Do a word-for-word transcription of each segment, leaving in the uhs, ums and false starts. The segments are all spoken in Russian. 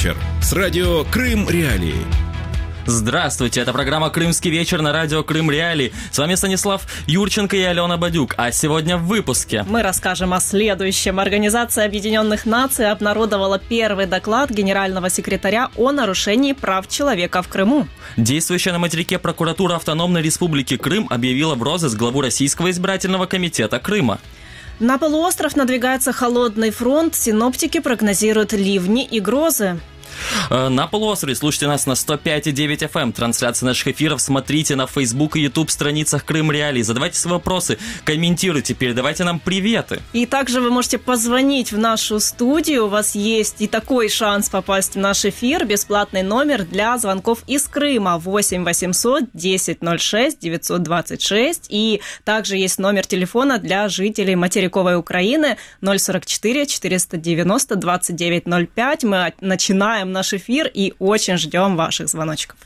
вечер» с радио «Крым Реалии». Здравствуйте, это программа «Крымский вечер» на радио «Крым Реалии». С вами Станислав Юрченко и Алена Бадюк. А сегодня в выпуске мы расскажем о следующем. Организация Объединенных Наций обнародовала первый доклад генерального секретаря о нарушении прав человека в Крыму. Действующая на материке прокуратура Автономной Республики Крым объявила в розыск главу Российского избирательного комитета Крыма. На полуостров надвигается холодный фронт. Синоптики прогнозируют ливни и грозы. На полуострове слушайте нас на сто пять и девять эф эм. Трансляции наших эфиров смотрите на Facebook и YouTube страницах Крым Реалии. Задавайте свои вопросы, комментируйте, передавайте нам приветы. И также вы можете позвонить в нашу студию. У вас есть и такой шанс попасть в наш эфир. Бесплатный номер для звонков из Крыма восемь восемьсот десять ноль шесть девятьсот двадцать шесть. И также есть номер телефона для жителей материковой Украины ноль сорок четыре четыреста девяносто двадцать девять ноль пять. Мы начинаем наш эфир и очень ждем ваших звоночков.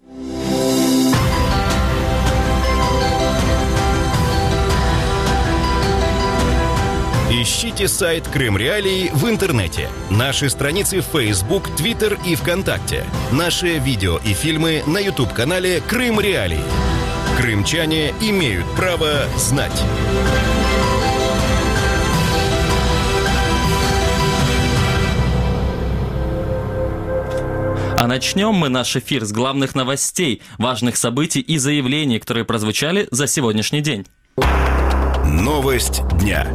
Ищите сайт Крым Реалии в интернете, наши страницы в Facebook, Twitter и ВКонтакте, наши видео и фильмы на YouTube-канале Крым Реалии. Крымчане имеют право знать. А начнем мы наш эфир с главных новостей, важных событий и заявлений, которые прозвучали за сегодняшний день. Новость дня.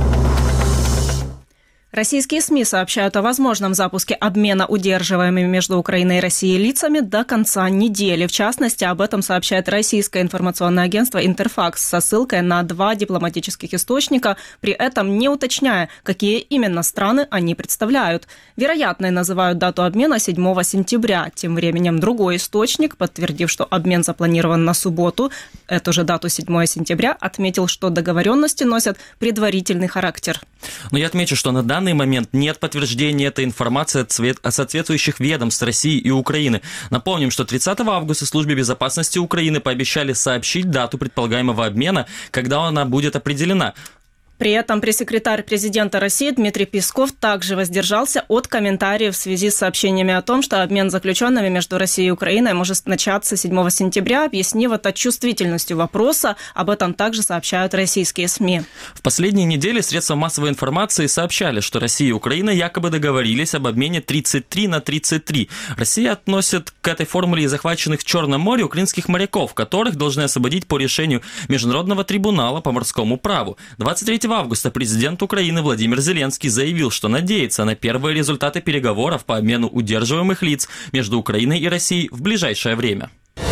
Российские СМИ сообщают о возможном запуске обмена удерживаемыми между Украиной и Россией лицами до конца недели. В частности, об этом сообщает российское информационное агентство «Интерфакс» со ссылкой на два дипломатических источника, при этом не уточняя, какие именно страны они представляют. Вероятной называют дату обмена седьмого сентября. Тем временем другой источник, подтвердив, что обмен запланирован на субботу, эту же дату седьмого сентября, отметил, что договоренности носят предварительный характер. Но я отмечу, что на данный В данный момент нет подтверждения этой информации от соответствующих ведомств России и Украины. Напомним, что тридцатого августа Службе безопасности Украины пообещали сообщить дату предполагаемого обмена, когда она будет определена. При этом пресс-секретарь президента России Дмитрий Песков также воздержался от комментариев в связи с сообщениями о том, что обмен заключенными между Россией и Украиной может начаться седьмого сентября, объяснив это чувствительностью вопроса. Об этом также сообщают российские СМИ. В последние недели средства массовой информации сообщали, что Россия и Украина якобы договорились об обмене тридцать три на тридцать три. Россия относит к этой формуле захваченных в Черном море украинских моряков, которых должны освободить по решению Международного трибунала по морскому праву. двадцать третьего августа президент Украины Владимир Зеленский заявил, что надеется на первые результаты переговоров по обмену удерживаемых лиц между Украиной и Россией в ближайшее время.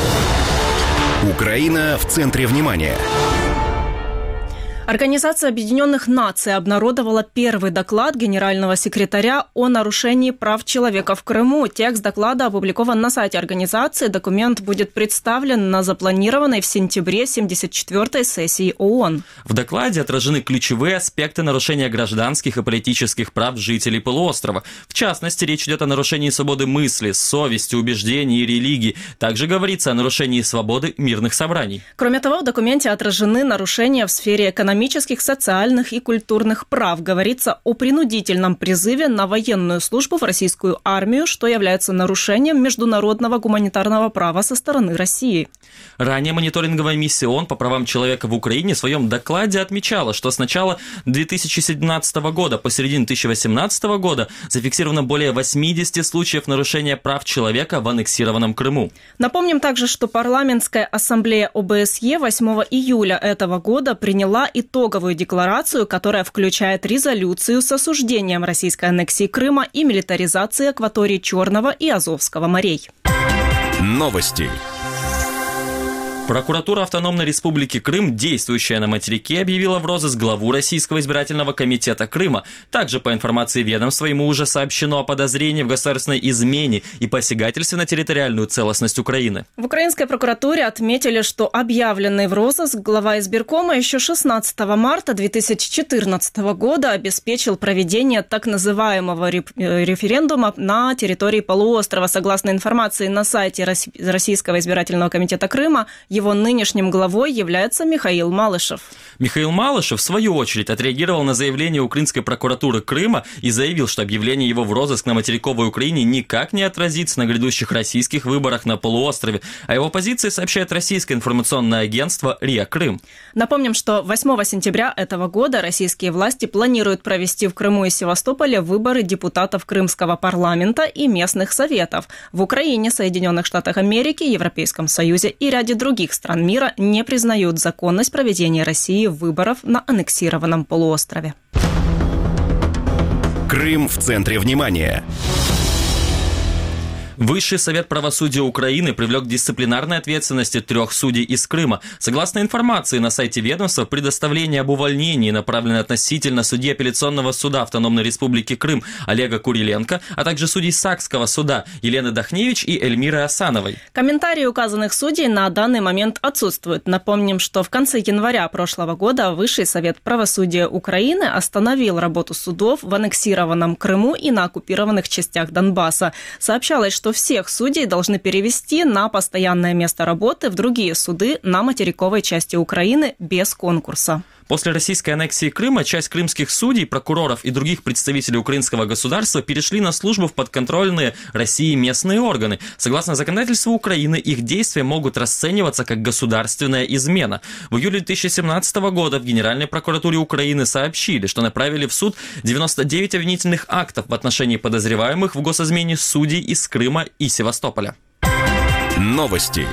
Украина в центре внимания. Организация Объединенных Наций обнародовала первый доклад генерального секретаря о нарушении прав человека в Крыму. Текст доклада опубликован на сайте организации. Документ будет представлен на запланированной в сентябре семьдесят четвёртой сессии ООН. В докладе отражены ключевые аспекты нарушения гражданских и политических прав жителей полуострова. В частности, речь идет о нарушении свободы мысли, совести, убеждений и религии. Также говорится о нарушении свободы мирных собраний. Кроме того, в документе отражены нарушения в сфере экономики, экономических, социальных и культурных прав. Говорится о принудительном призыве на военную службу в российскую армию, что является нарушением международного гуманитарного права со стороны России. Ранее мониторинговая миссия ООН по правам человека в Украине в своем докладе отмечала, что с начала две тысячи семнадцатого года по середину две тысячи восемнадцатого года зафиксировано более восемьдесят случаев нарушения прав человека в аннексированном Крыму. Напомним также, что парламентская ассамблея О Бэ Эс Е восьмого июля этого года приняла итоговую декларацию, которая включает резолюцию с осуждением российской аннексии Крыма и милитаризации акваторий Черного и Азовского морей. Новости. Прокуратура Автономной Республики Крым, действующая на материке, объявила в розыск главу Российского избирательного комитета Крыма. Также, по информации ведомства, ему уже сообщено о подозрении в государственной измене и посягательстве на территориальную целостность Украины. В украинской прокуратуре отметили, что объявленный в розыск глава избиркома еще шестнадцатого марта две тысячи четырнадцатого года обеспечил проведение так называемого референдума на территории полуострова. Согласно информации на сайте Российского избирательного комитета Крыма, его нынешним главой является Михаил Малышев. Михаил Малышев, в свою очередь, отреагировал на заявление украинской прокуратуры Крыма и заявил, что объявление его в розыск на материковой Украине никак не отразится на грядущих российских выборах на полуострове. О его позиции сообщает российское информационное агентство РИА Крым. Напомним, что восьмого сентября этого года российские власти планируют провести в Крыму и Севастополе выборы депутатов Крымского парламента и местных советов. В Украине, Соединенных Штатах Америки, Европейском Союзе и ряде других стран мира не признают законность проведения России выборов на аннексированном полуострове. Крым в центре внимания. Высший совет правосудия Украины привлек к дисциплинарной ответственности трех судей из Крыма. Согласно информации на сайте ведомства, предоставление об увольнении направлено относительно судьи апелляционного суда Автономной Республики Крым Олега Куриленко, а также судей Сакского суда Елены Дахневич и Эльмиры Асановой. Комментарии указанных судей на данный момент отсутствуют. Напомним, что в конце января прошлого года Высший совет правосудия Украины остановил работу судов в аннексированном Крыму и на оккупированных частях Донбасса. Сообщалось, что всех судей должны перевести на постоянное место работы в другие суды на материковой части Украины без конкурса. После российской аннексии Крыма часть крымских судей, прокуроров и других представителей украинского государства перешли на службу в подконтрольные России местные органы. Согласно законодательству Украины, их действия могут расцениваться как государственная измена. В июле две тысячи семнадцатого года в Генеральной прокуратуре Украины сообщили, что направили в суд девяносто девять обвинительных актов в отношении подозреваемых в госизмене судей из Крыма и Севастополя. Новости.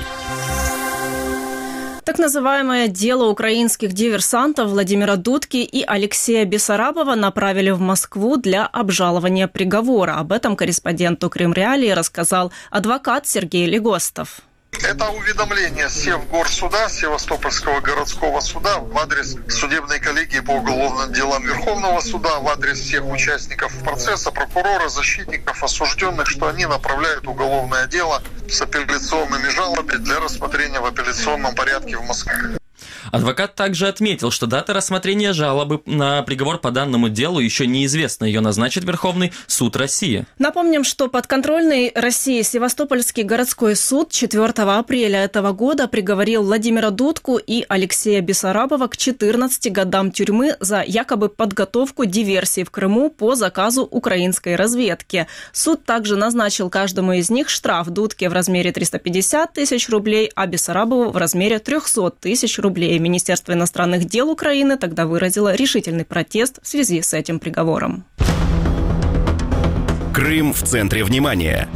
Так называемое дело украинских диверсантов Владимира Дудки и Алексея Бессарабова направили в Москву для обжалования приговора. Об этом корреспонденту Крым Реалии рассказал адвокат Сергей Легостов. Это уведомление Севгорсуда, Севастопольского городского суда в адрес судебной коллегии по уголовным делам Верховного суда, в адрес всех участников процесса, прокурора, защитников, осужденных, что они направляют уголовное дело с апелляционными жалобами для рассмотрения в апелляционном порядке в Москве. Адвокат также отметил, что дата рассмотрения жалобы на приговор по данному делу еще неизвестна. Ее назначит Верховный суд России. Напомним, что подконтрольный России Севастопольский городской суд четвёртого апреля этого года приговорил Владимира Дудку и Алексея Бессарабова к четырнадцати годам тюрьмы за якобы подготовку диверсии в Крыму по заказу украинской разведки. Суд также назначил каждому из них штраф: Дудке в размере триста пятьдесят тысяч рублей, а Бессарабову в размере триста тысяч рублей. Министерство иностранных дел Украины тогда выразило решительный протест в связи с этим приговором. Крым в центре внимания.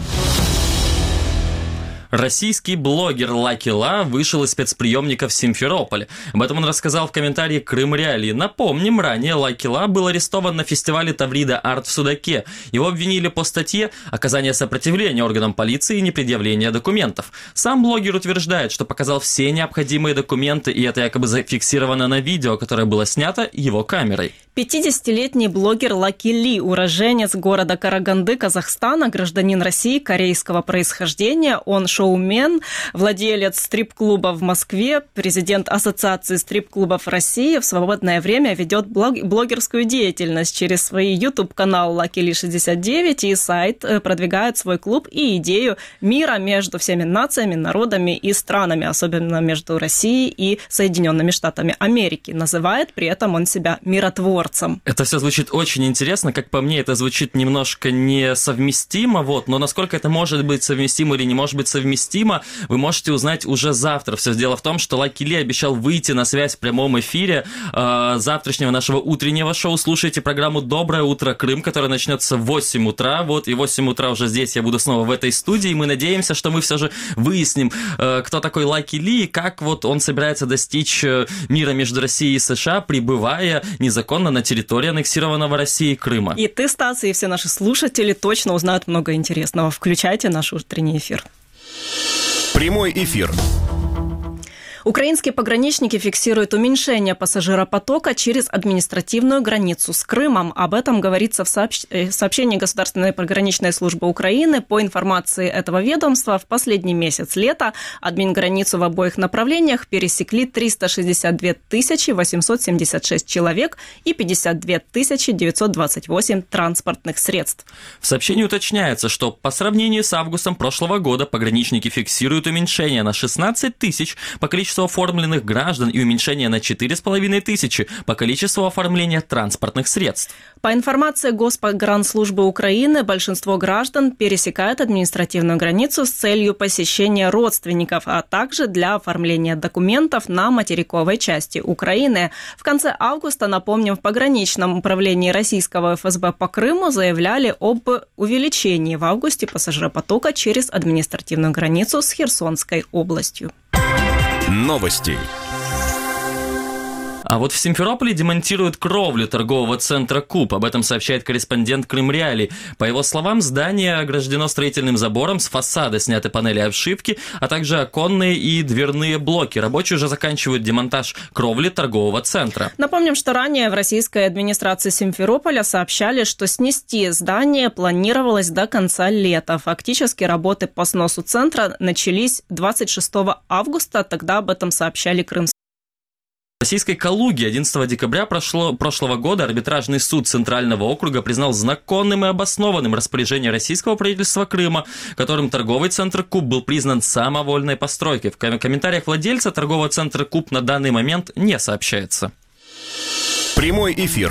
Российский блогер Лаки Ла вышел из спецприемника в Симферополе. Об этом он рассказал в комментарии Крым Реалии. Напомним, ранее Лаки Ла был арестован на фестивале Таврида Арт в Судаке. Его обвинили по статье «Оказание сопротивления органам полиции и непредъявление документов». Сам блогер утверждает, что показал все необходимые документы, и это якобы зафиксировано на видео, которое было снято его камерой. пятидесятилетний блогер Лаки Ли, уроженец города Караганды, Казахстана, гражданин России корейского происхождения. Он шоумен, владелец стрип-клуба в Москве, президент Ассоциации стрип-клубов России. В свободное время ведет блог- блогерскую деятельность через свой YouTube-канал Лаки Ли шестьдесят девять и сайт, продвигает свой клуб и идею мира между всеми нациями, народами и странами, особенно между Россией и Соединенными Штатами Америки. Называет при этом он себя миротворцем. Это все звучит очень интересно. Как по мне, это звучит немножко несовместимо, вот, но насколько это может быть совместимо или не может быть совместимо, вы можете узнать уже завтра. Все дело в том, что Лаки Ли обещал выйти на связь в прямом эфире э, завтрашнего нашего утреннего шоу. Слушайте программу «Доброе утро, Крым», которая начнется в восемь утра. Вот, и в восемь утра уже здесь я буду снова в этой студии. И мы надеемся, что мы все же выясним, э, кто такой Лаки Ли и как вот он собирается достичь мира между Россией и США, пребывая незаконно на территории аннексированного Россией Крыма. И ты, Стас, и все наши слушатели точно узнают много интересного. Включайте наш утренний эфир. Прямой эфир. Украинские пограничники фиксируют уменьшение пассажиропотока через административную границу с Крымом. Об этом говорится в сообщ... сообщении Государственной пограничной службы Украины. По информации этого ведомства, в последний месяц лета админграницу в обоих направлениях пересекли триста шестьдесят две тысячи восемьсот семьдесят шесть человек и пятьдесят две тысячи девятьсот двадцать восемь транспортных средств. В сообщении уточняется, что по сравнению с августом прошлого года пограничники фиксируют уменьшение на шестнадцать тысяч по количеству количества оформленных граждан и уменьшение на четыре с половиной тысячи по количеству оформления транспортных средств. По информации Госпогранслужбы Украины, большинство граждан пересекают административную границу с целью посещения родственников, а также для оформления документов на материковой части Украины. В конце августа, напомним, в пограничном управлении российского эф эс бэ по Крыму заявляли об увеличении в августе пассажиропотока через административную границу с Херсонской областью. Новости. А вот в Симферополе демонтируют кровлю торгового центра «Куб». Об этом сообщает корреспондент Крым Реалий. По его словам, здание ограждено строительным забором, с фасада сняты панели обшивки, а также оконные и дверные блоки. Рабочие уже заканчивают демонтаж кровли торгового центра. Напомним, что ранее в российской администрации Симферополя сообщали, что снести здание планировалось до конца лета. Фактически работы по сносу центра начались двадцать шестого августа. Тогда об этом сообщали крымские. В российской Калуге одиннадцатого декабря прошло, прошлого года арбитражный суд Центрального округа признал законным и обоснованным распоряжение российского правительства Крыма, которым торговый центр «Куб» был признан самовольной постройкой. В комментариях владельца торгового центра «Куб» на данный момент не сообщается. Прямой эфир.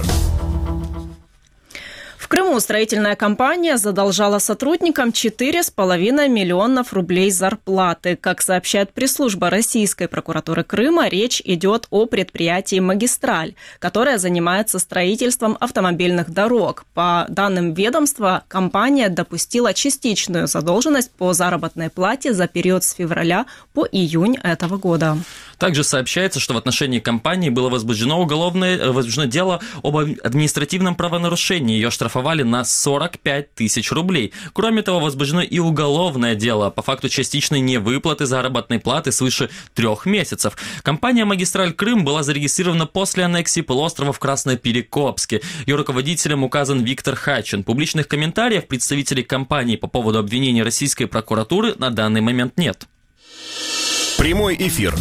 В Крыму строительная компания задолжала сотрудникам четыре с половиной миллионов рублей зарплаты. Как сообщает пресс-служба Российской прокуратуры Крыма, речь идет о предприятии «Магистраль», которое занимается строительством автомобильных дорог. По данным ведомства, компания допустила частичную задолженность по заработной плате за период с февраля по июнь этого года. Также сообщается, что в отношении компании было возбуждено уголовное возбуждено дело об административном правонарушении. Ее штрафовали на сорок пять тысяч рублей. Кроме того, возбуждено и уголовное дело по факту частичной невыплаты заработной платы свыше трех месяцев. Компания «Магистраль Крым» была зарегистрирована после аннексии полуострова в Красноперекопске. Ее руководителем указан Виктор Хачин. Публичных комментариев представителей компании по поводу обвинений российской прокуратуры на данный момент нет. Прямой эфир.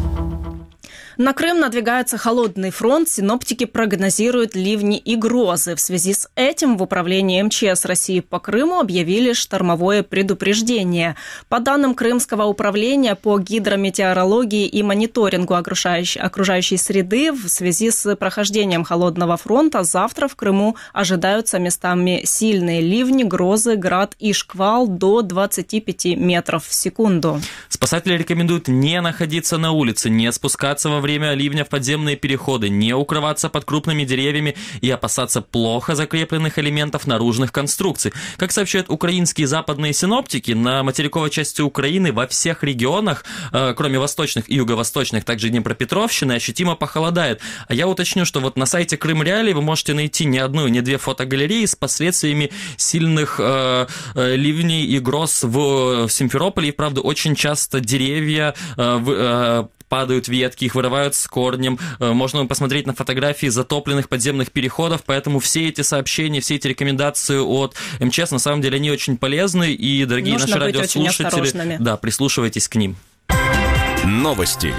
На Крым надвигается холодный фронт. Синоптики прогнозируют ливни и грозы. В связи с этим в управлении эм че эс России по Крыму объявили штормовое предупреждение. По данным Крымского управления по гидрометеорологии и мониторингу окружающей, окружающей среды, в связи с прохождением холодного фронта завтра в Крыму ожидаются местами сильные ливни, грозы, град и шквал до двадцати пяти метров в секунду. Спасатели рекомендуют не находиться на улице, не спускаться во время время ливня в подземные переходы, не укрываться под крупными деревьями и опасаться плохо закрепленных элементов наружных конструкций. Как сообщают украинские западные синоптики, на материковой части Украины во всех регионах, э, кроме восточных и юго-восточных, также Днепропетровщины, ощутимо похолодает. А я уточню, что вот на сайте Крым Реалий вы можете найти не одну, не две фотогалереи с последствиями сильных э, э, ливней и гроз в, в Симферополе. И, правда, очень часто деревья э, в, э, падают ветки, их вырывают с корнем. Можно посмотреть на фотографии затопленных подземных переходов, поэтому все эти сообщения, все эти рекомендации от эм че эс, на самом деле, они очень полезны, и, дорогие Нужно наши быть радиослушатели, да, прислушивайтесь к ним. Новости.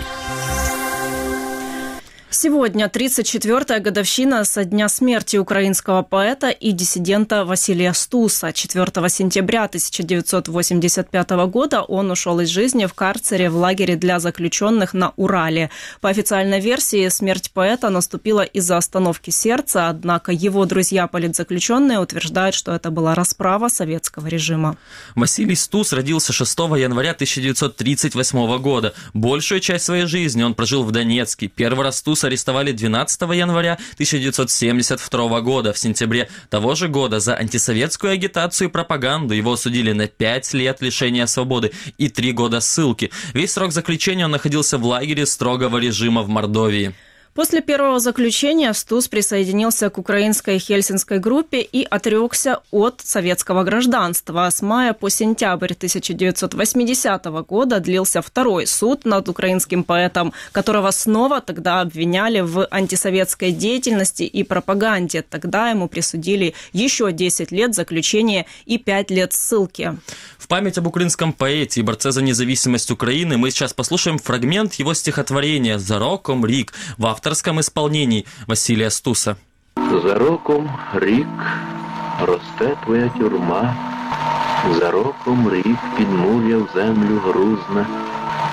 Сегодня тридцать четвёртая годовщина со дня смерти украинского поэта и диссидента Василия Стуса. четвёртого сентября тысяча девятьсот восемьдесят пятого года он ушел из жизни в карцере в лагере для заключенных на Урале. По официальной версии, смерть поэта наступила из-за остановки сердца, однако его друзья-политзаключенные утверждают, что это была расправа советского режима. Василий Стус родился шестого января тысяча девятьсот тридцать восьмого года. Большую часть своей жизни он прожил в Донецке. Первый раз Стуса арестовали двенадцатого января тысяча девятьсот семьдесят второго года. В сентябре того же года за антисоветскую агитацию и пропаганду его осудили на пять лет лишения свободы и три года ссылки. Весь срок заключения он находился в лагере строгого режима в Мордовии. После первого заключения Стус присоединился к украинской хельсинской группе и отрекся от советского гражданства. С мая по сентябрь тысяча девятьсот восьмидесятого года длился второй суд над украинским поэтом, которого снова тогда обвиняли в антисоветской деятельности и пропаганде. Тогда ему присудили еще десять лет заключения и пять лет ссылки. В память об украинском поэте и борце за независимость Украины мы сейчас послушаем фрагмент его стихотворения «За роком рік» в авторском исполнении Василия Стуса. За роком рік росте твоя тюрма, за роком рік підмур'я в землю грузне,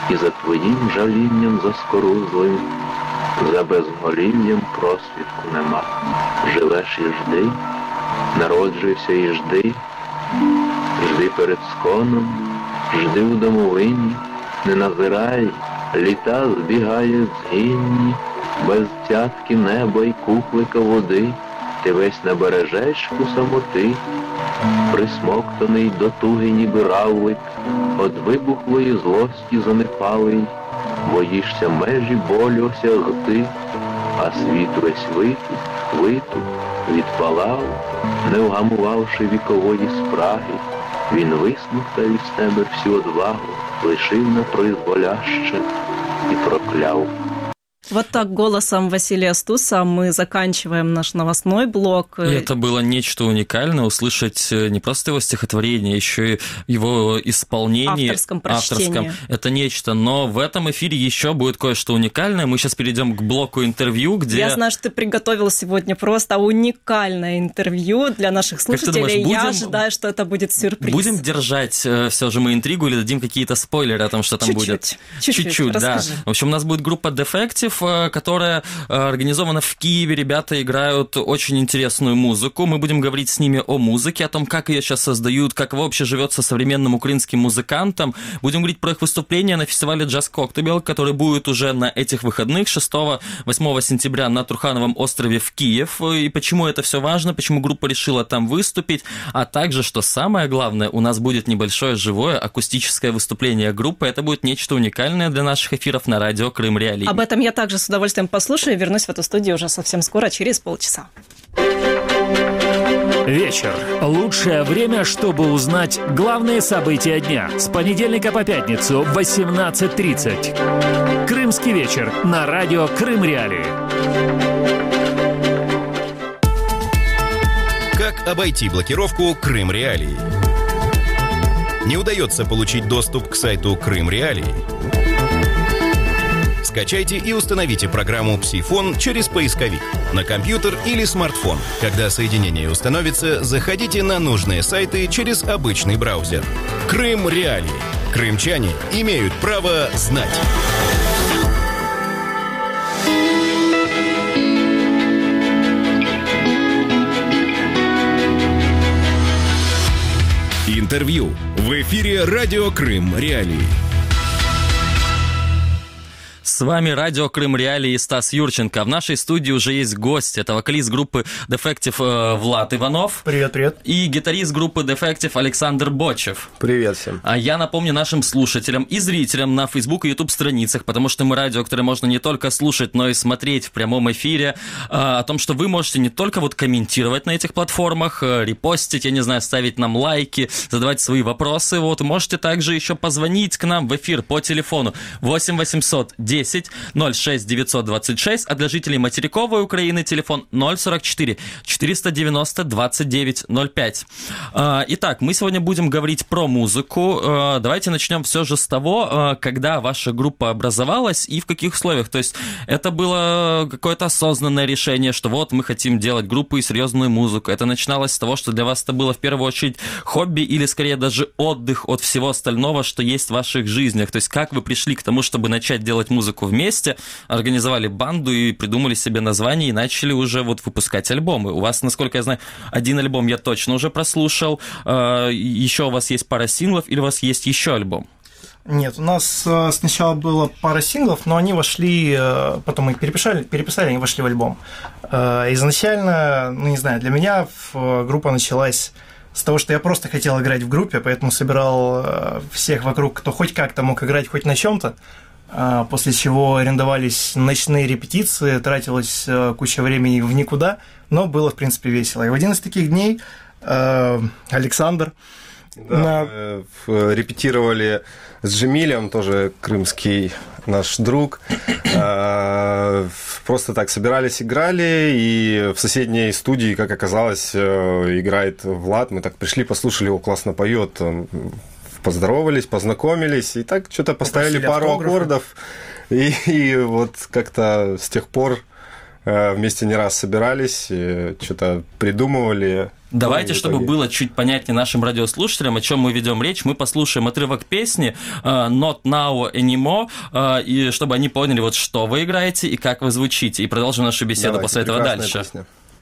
і за твоїм жалінням заскорузлим, за безголів'ям просвітку нема. Живеш і жди, народжуйся і жди, жди перед сконом, жди у домовині, не назирай, літа збігають згинні, без цятки неба й куплика води, ти весь на бережечку самоти, присмоктаний до туги ніби равлик, од вибухлої злості занепалий, боїшся межі болю осягти, а світ весь витух, витух, відпалав, не вгамувавши вікової спраги, він висмоктав із тебе всю одвагу, лишив на призволяще і прокляв. Вот так голосом Василия Стуса мы заканчиваем наш новостной блок. И это было нечто уникальное, услышать не просто его стихотворение, еще и его исполнение. Авторском прочтении. Авторском. Это нечто. Но в этом эфире еще будет кое-что уникальное. Мы сейчас перейдем к блоку интервью, где... Я знаю, что ты приготовил сегодня просто уникальное интервью для наших слушателей. Думаешь, будем... Я ожидаю, что это будет сюрприз. Будем держать все же мы интригу или дадим какие-то спойлеры о том, что там чуть-чуть, будет? Чуть-чуть, Чуть-чуть, да. Расскажи. В общем, у нас будет группа Defective, которая организована в Киеве. Ребята играют очень интересную музыку. Мы будем говорить с ними о музыке, о том, как ее сейчас создают, как вообще живется современным украинским музыкантам. Будем говорить про их выступление на фестивале Jazz Cocktail, который будет уже на этих выходных шестого-восьмого сентября на Трухановом острове в Киев. И почему это все важно, почему группа решила там выступить. А также, что самое главное, у нас будет небольшое живое акустическое выступление группы. Это будет нечто уникальное для наших эфиров на радио Крым Реалии. Об этом я также с удовольствием послушаю и вернусь в эту студию уже совсем скоро, через полчаса. Вечер. Лучшее время, чтобы узнать главные события дня. С понедельника по пятницу в восемнадцать тридцать. Крымский вечер на радио Крым Реалии. Как обойти блокировку Крым Реалии? Не удается получить доступ к сайту Крым Реалии? Скачайте и установите программу «Псифон» через поисковик на компьютер или смартфон. Когда соединение установится, заходите на нужные сайты через обычный браузер. Крым Реалии. Крымчане имеют право знать. Интервью в эфире радио Крым Реалии. С вами радио Крым Реалии и Стас Юрченко. В нашей студии уже есть гость. Это вокалист группы Defective э, Влад Иванов. Привет, привет. И гитарист группы Defective Александр Бочев. Привет всем. А я напомню нашим слушателям и зрителям на Facebook и YouTube страницах, потому что мы радио, которое можно не только слушать, но и смотреть в прямом эфире, э, о том, что вы можете не только вот комментировать на этих платформах, э, репостить, я не знаю, ставить нам лайки, задавать свои вопросы. Вот можете также еще позвонить к нам в эфир по телефону восемь восемьсот десять ноль шесть девятьсот двадцать шесть, а для жителей материковой Украины телефон ноль сорок четыре четыреста девяносто двадцать девять ноль пять. Итак, мы сегодня будем говорить про музыку. Давайте начнем все же с того, когда ваша группа образовалась и в каких условиях. То есть это было какое-то осознанное решение, что вот мы хотим делать группу и серьезную музыку. Это начиналось с того, что для вас это было в первую очередь хобби или скорее даже отдых от всего остального, что есть в ваших жизнях. То есть как вы пришли к тому, чтобы начать делать музыку вместе, организовали банду и придумали себе название и начали уже вот выпускать альбомы. У вас, насколько я знаю, один альбом я точно уже прослушал. Еще у вас есть пара синглов или у вас есть еще альбом? Нет, у нас сначала было пара синглов, но они вошли, потом мы их переписали, переписали, они вошли в альбом. Изначально, ну не знаю, для меня группа началась с того, что я просто хотел играть в группе, поэтому собирал всех вокруг, кто хоть как-то мог играть хоть на чем-то. После чего арендовались ночные репетиции, тратилась куча времени в никуда, но было, в принципе, весело. И в один из таких дней Александр... Да, на... мы репетировали с Джемилем, тоже крымский наш друг. Просто так собирались, играли, и в соседней студии, как оказалось, играет Влад. Мы так пришли, послушали, его классно поет. Поздоровались, познакомились, и так что-то поставили пару автографы. Аккордов, и, и вот как-то с тех пор вместе не раз собирались, что-то придумывали. Давайте, чтобы было чуть понятнее нашим радиослушателям, о чем мы ведем речь, мы послушаем отрывок песни «Not Now Anymore», и чтобы они поняли, вот что вы играете и как вы звучите. И продолжим нашу беседу Давайте, после этого дальше. Песня.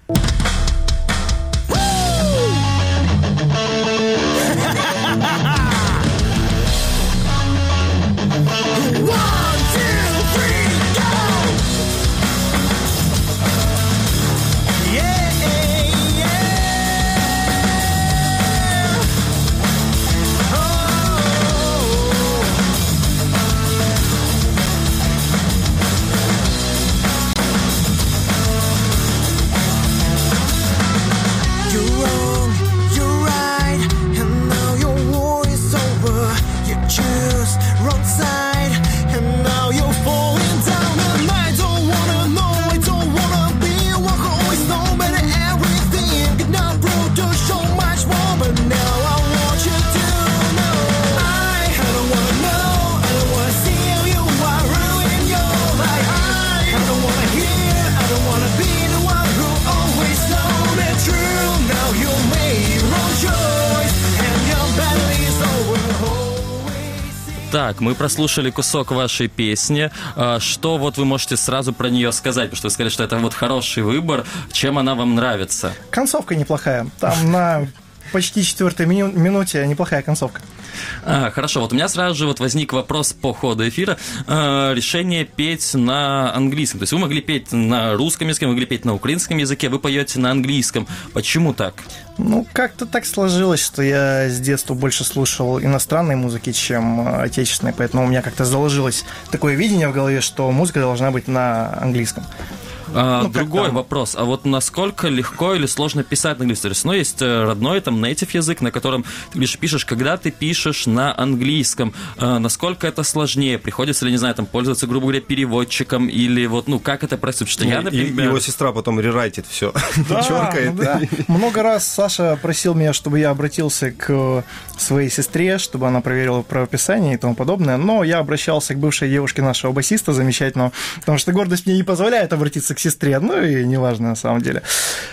Так, мы прослушали кусок вашей песни. Что вот вы можете сразу про нее сказать? Потому что вы сказали, что это вот хороший выбор. Чем она вам нравится? Концовка неплохая. Там на почти четвертой мину- минуте неплохая концовка. А, хорошо, вот у меня сразу же вот возник вопрос по ходу эфира. А, решение петь на английском. То есть вы могли петь на русском языке, могли петь на украинском языке, вы поете на английском. Почему так? Ну, как-то так сложилось, что я с детства больше слушал иностранной музыки, чем отечественной, поэтому у меня как-то заложилось такое видение в голове, что музыка должна быть на английском. А, ну, другой вопрос. А вот насколько легко или сложно писать на английском? То есть, ну, есть родной, там, native язык, на котором ты лишь пишешь, когда ты пишешь на английском. А, насколько это сложнее? Приходится ли, не знаю, там, пользоваться, грубо говоря, переводчиком? Или вот, ну, как это происходит? Что я, например... Его сестра потом рерайтит все, да, черкает. Да. Много раз Саша просил меня, чтобы я обратился к своей сестре, чтобы она проверила правописание и тому подобное, но я обращался к бывшей девушке нашего басиста замечательного, потому что гордость мне не позволяет обратиться к сестре, ну и неважно на самом деле.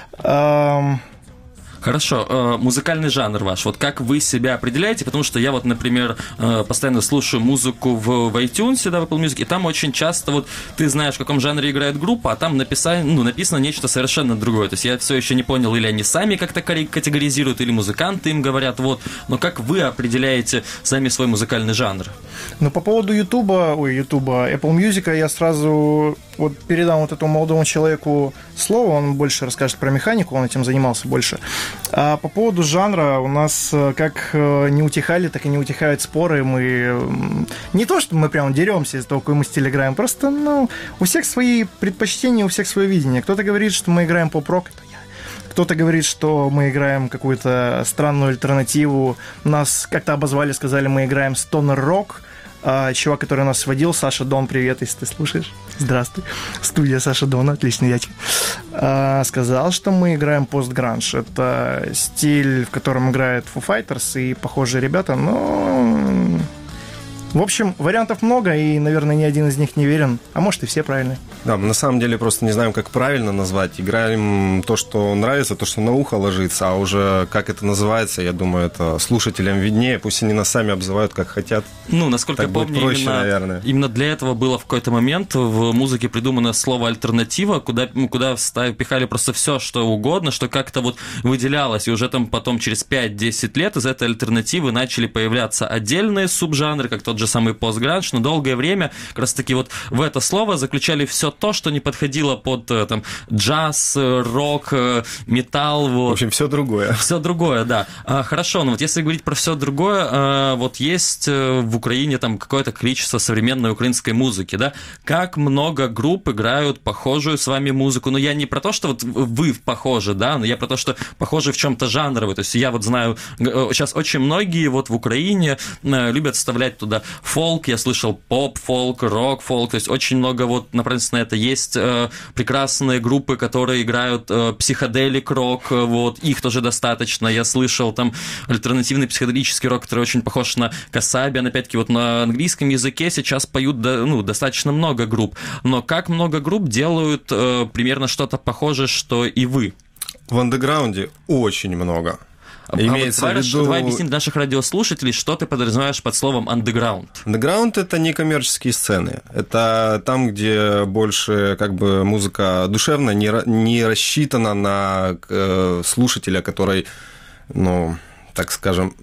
Хорошо, музыкальный жанр ваш, вот как вы себя определяете, потому что я вот, например, постоянно слушаю музыку в, в iTunes, да, в Apple Music, и там очень часто вот ты знаешь, в каком жанре играет группа, а там написано, ну, написано нечто совершенно другое, то есть я все еще не понял, или они сами как-то категоризируют, или музыканты им говорят, вот, но как вы определяете сами свой музыкальный жанр? Ну, по поводу Ютуба, ой, Ютуба, Apple Music, я сразу вот передам вот этому молодому человеку слово, он больше расскажет про механику, он этим занимался больше. А по поводу жанра у нас как не утихали, так и не утихают споры. Мы не то, что мы прям деремся из-за того, какой мы стиль играем, просто, ну, у всех свои предпочтения, у всех свое видение. Кто-то говорит, что мы играем поп-рок, это я. Кто-то говорит, что мы играем какую-то странную альтернативу. Нас как-то обозвали, сказали, мы играем стонер-рок. А чувак, который нас сводил, Саша Дон, привет, если ты слушаешь. Здравствуй. Студия Саша Дона, отличный дядька. А, сказал, что мы играем пост-гранж. Это стиль, в котором играют Foo Fighters и похожие ребята, но... В общем, вариантов много, и, наверное, ни один из них не верен, а может и все правильные. Да, мы на самом деле просто не знаем, как правильно назвать. Играем то, что нравится, то, что на ухо ложится, а уже как это называется, я думаю, это слушателям виднее. Пусть они нас сами обзывают, как хотят. Ну, насколько так я помню, проще, именно, наверное. именно для этого было в какой-то момент в музыке придумано слово «альтернатива», куда, куда пихали просто все, что угодно, что как-то вот выделялось, и уже там потом через пять-десять лет из этой альтернативы начали появляться отдельные субжанры, как тот же самый постгранж, но долгое время как раз-таки вот в это слово заключали все то, что не подходило под там джаз, рок, металл. Вот. В общем, все другое. Все другое, да. А, хорошо, но вот если говорить про все другое, а, вот есть в Украине там какое-то количество современной украинской музыки, да? Как много групп играют похожую с вами музыку? Но я не про то, что вот вы похожи, да, но я про то, что похожи в чем-то жанровые. То есть я вот знаю, сейчас очень многие вот в Украине любят вставлять туда фолк, я слышал поп-фолк, рок-фолк, то есть очень много вот направленностей на это. Есть э, прекрасные группы, которые играют э, психоделик-рок, вот, их тоже достаточно. Я слышал там альтернативный психоделический рок, который очень похож на Касабиан, опять-таки вот на английском языке сейчас поют, ну, достаточно много групп. Но как много групп делают э, примерно что-то похожее, что и вы? В андеграунде очень много. Имеется а вот в виду... Давай объясни для наших радиослушателей, что ты подразумеваешь под словом андеграунд. Андеграунд – это не коммерческие сцены. Это там, где больше как бы музыка душевная, не, не рассчитана на слушателя, который, ну, так скажем...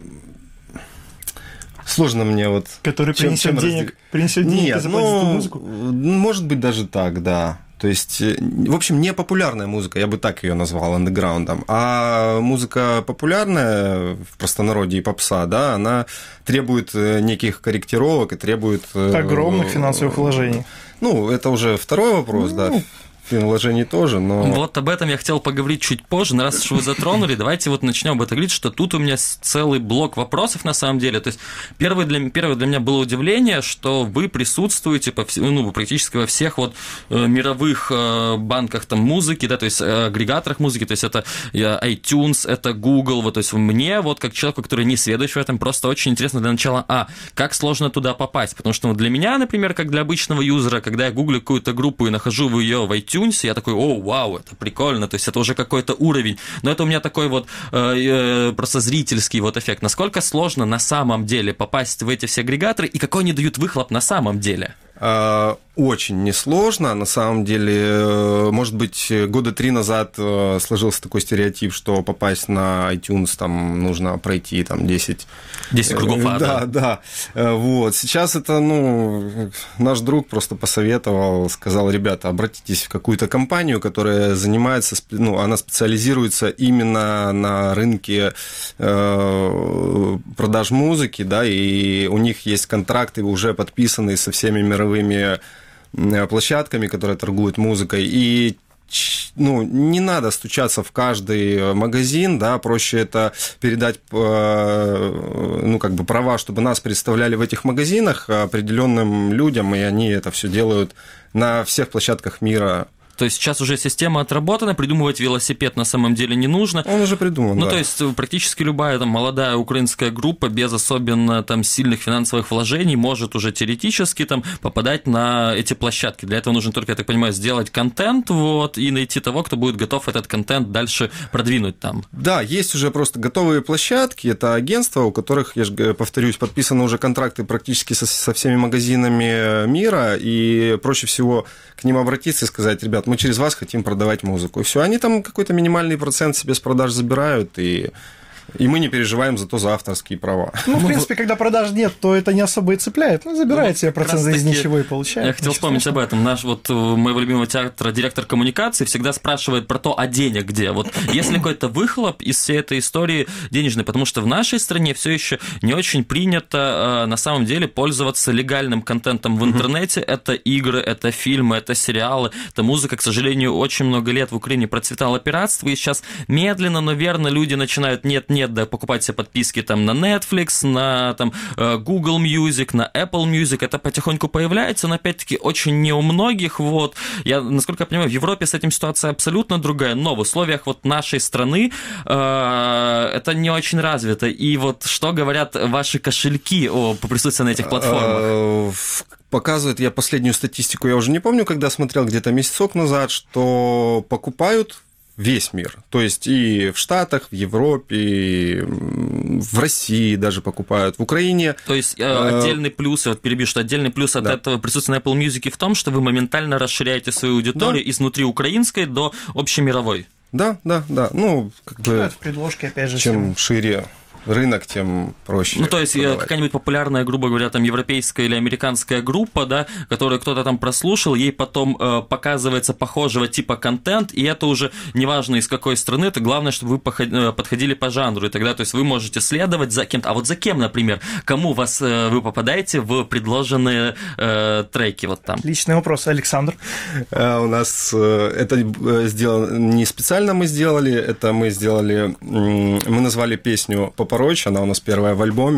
Сложно мне вот... Который чем, принесет чем денег, разделить. принесет денег Нет, и заплатит ну, музыку? Может быть, даже так, да. То есть, в общем, не популярная музыка, я бы так ее назвал, андеграундом. А музыка популярная в простонародье и попса, да, она требует неких корректировок и требует... Огромных финансовых вложений. Ну, это уже второй вопрос, ну... да. Вложений тоже, но... Вот об этом я хотел поговорить чуть позже, но раз уж вы затронули, давайте вот начнем об этом говорить, что тут у меня целый блок вопросов на самом деле. То есть первое для, первое для меня было удивление, что вы присутствуете по, ну, практически во всех вот мировых банках там музыки, да, то есть агрегаторах музыки, то есть это iTunes, это Google, вот, то есть мне вот как человеку, который не сведущ в этом, просто очень интересно для начала, а, как сложно туда попасть, потому что вот для меня, например, как для обычного юзера, когда я гуглю какую-то группу и нахожу ее в iTunes, я такой, о, вау, это прикольно, то есть это уже какой-то уровень, но это у меня такой вот э, э, просто зрительский вот эффект. Насколько сложно на самом деле попасть в эти все агрегаторы и какой они дают выхлоп на самом деле? Очень несложно, на самом деле, может быть, года три назад сложился такой стереотип, что попасть на iTunes там нужно пройти там десять... десять кругов ада. Да, да, вот, сейчас это, ну, наш друг просто посоветовал, сказал, ребята, обратитесь в какую-то компанию, которая занимается, ну, она специализируется именно на рынке продаж музыки, да, и у них есть контракты уже подписанные со всеми мировыми площадками, которые торгуют музыкой, и ну, не надо стучаться в каждый магазин, да, проще это передать, ну, как бы права, чтобы нас представляли в этих магазинах определенным людям, и они это все делают на всех площадках мира. То есть сейчас уже система отработана, придумывать велосипед на самом деле не нужно. Он уже придуман, Ну, да. то есть практически любая там молодая украинская группа без особенно там сильных финансовых вложений может уже теоретически там попадать на эти площадки. Для этого нужно только, я так понимаю, сделать контент, вот, и найти того, кто будет готов этот контент дальше продвинуть там. Да, есть уже просто готовые площадки, это агентства, у которых, я же повторюсь, подписаны уже контракты практически со, со всеми магазинами мира, и проще всего к ним обратиться и сказать, ребят, мы через вас хотим продавать музыку. И все, они там какой-то минимальный процент себе с продаж забирают, и, и мы не переживаем зато за авторские права. Ну, в принципе, когда продаж нет, то это не особо и цепляет. Ну, забирает себе процент из ничего и получает. Я хотел вспомнить об этом. Наш вот моего любимого театра директор коммуникации всегда спрашивает про то, а денег где? Вот есть ли какой-то выхлоп из всей этой истории денежный? Потому что в нашей стране все еще не очень принято на самом деле пользоваться легальным контентом в интернете. Это игры, это фильмы, это сериалы, это музыка. К сожалению, очень много лет в Украине процветало пиратство, и сейчас медленно, но верно люди начинают нет-нет, да, покупать себе подписки там на Netflix, на там Google Music, на Apple Music. Это потихоньку появляется, но опять-таки очень не у многих. Вот. Я, насколько я понимаю, в Европе с этим ситуация абсолютно другая, но в условиях вот нашей страны э, это не очень развито. И вот что говорят ваши кошельки о присутствии на этих платформах? Показывает, я последнюю статистику, я уже не помню, когда смотрел, где-то месяцок назад, что покупают весь мир. То есть и в Штатах, в Европе, и в России даже покупают, в Украине. То есть отдельный плюс, вот перебью, что отдельный плюс от да. этого присутствия на Apple Music в том, что вы моментально расширяете свою аудиторию да. изнутри украинской до общемировой. Да, да, да. Ну, как бы... в предложке, опять же, чем шире рынок, тем проще. Ну, то есть продавать. Какая-нибудь популярная, грубо говоря, там европейская или американская группа, да, которую кто-то там прослушал, ей потом э, показывается похожего типа контент, и это уже неважно из какой страны, это главное, чтобы вы подходили по жанру, и тогда, то есть вы можете следовать за кем-то. А вот за кем, например, кому вас э, вы попадаете в предложенные э, треки вот там? Отличный вопрос, Александр. Uh, у нас uh, это сделано не специально мы сделали, это мы сделали, мы назвали песню «Попорочь», она у нас первая в альбоме,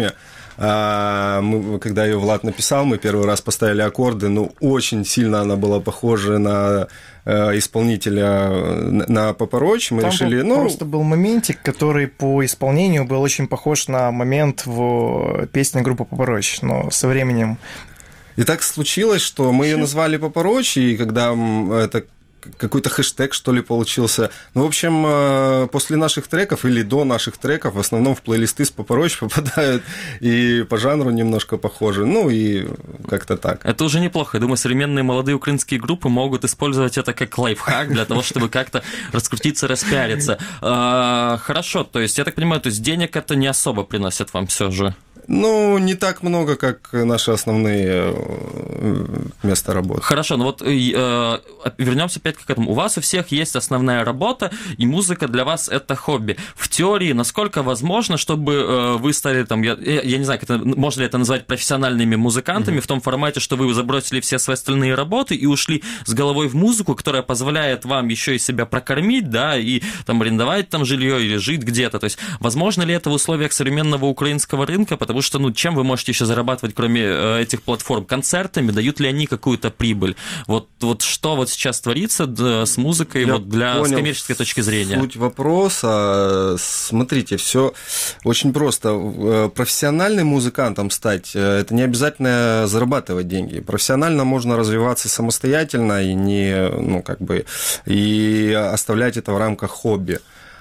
А, мы, когда ее Влад написал, мы первый раз поставили аккорды, ну, очень сильно она была похожа на э, исполнителя, на Папа Роч. Мы Там решили, был, ну... просто был моментик, который по исполнению был очень похож на момент в песне группы Папа Роч, но со временем... И так случилось, что мы ее назвали Папа Роч, и когда это... какой-то хэштег, что ли, получился. Ну, в общем, после наших треков или до наших треков в основном в плейлисты с Папа Роч попадают и по жанру немножко похожи. Ну, и как-то так. Это уже неплохо. Я думаю, современные молодые украинские группы могут использовать это как лайфхак для того, чтобы как-то раскрутиться, распиариться. Хорошо, то есть, я так понимаю, то есть денег это не особо приносит вам все же? Ну, не так много, как наши основные места работы. Хорошо, ну вот э, вернемся опять к этому. У вас у всех есть основная работа, и музыка для вас это хобби. В теории, насколько возможно, чтобы э, вы стали там, я, я не знаю, как это, можно ли это назвать профессиональными музыкантами, mm-hmm. в том формате, что вы забросили все свои остальные работы и ушли с головой в музыку, которая позволяет вам еще и себя прокормить, да, и там арендовать там жилье или жить где-то. То есть, возможно ли это в условиях современного украинского рынка, потому что, ну, чем вы можете еще зарабатывать, кроме э, этих платформ? Концертами? Дают ли они какую-то прибыль? Вот, вот что вот сейчас творится да, с музыкой вот для, понял, с коммерческой точки зрения? Суть вопроса, смотрите, все очень просто. Профессиональным музыкантом стать, это не обязательно зарабатывать деньги. Профессионально можно развиваться самостоятельно и не, ну, как бы, и оставлять это в рамках хобби.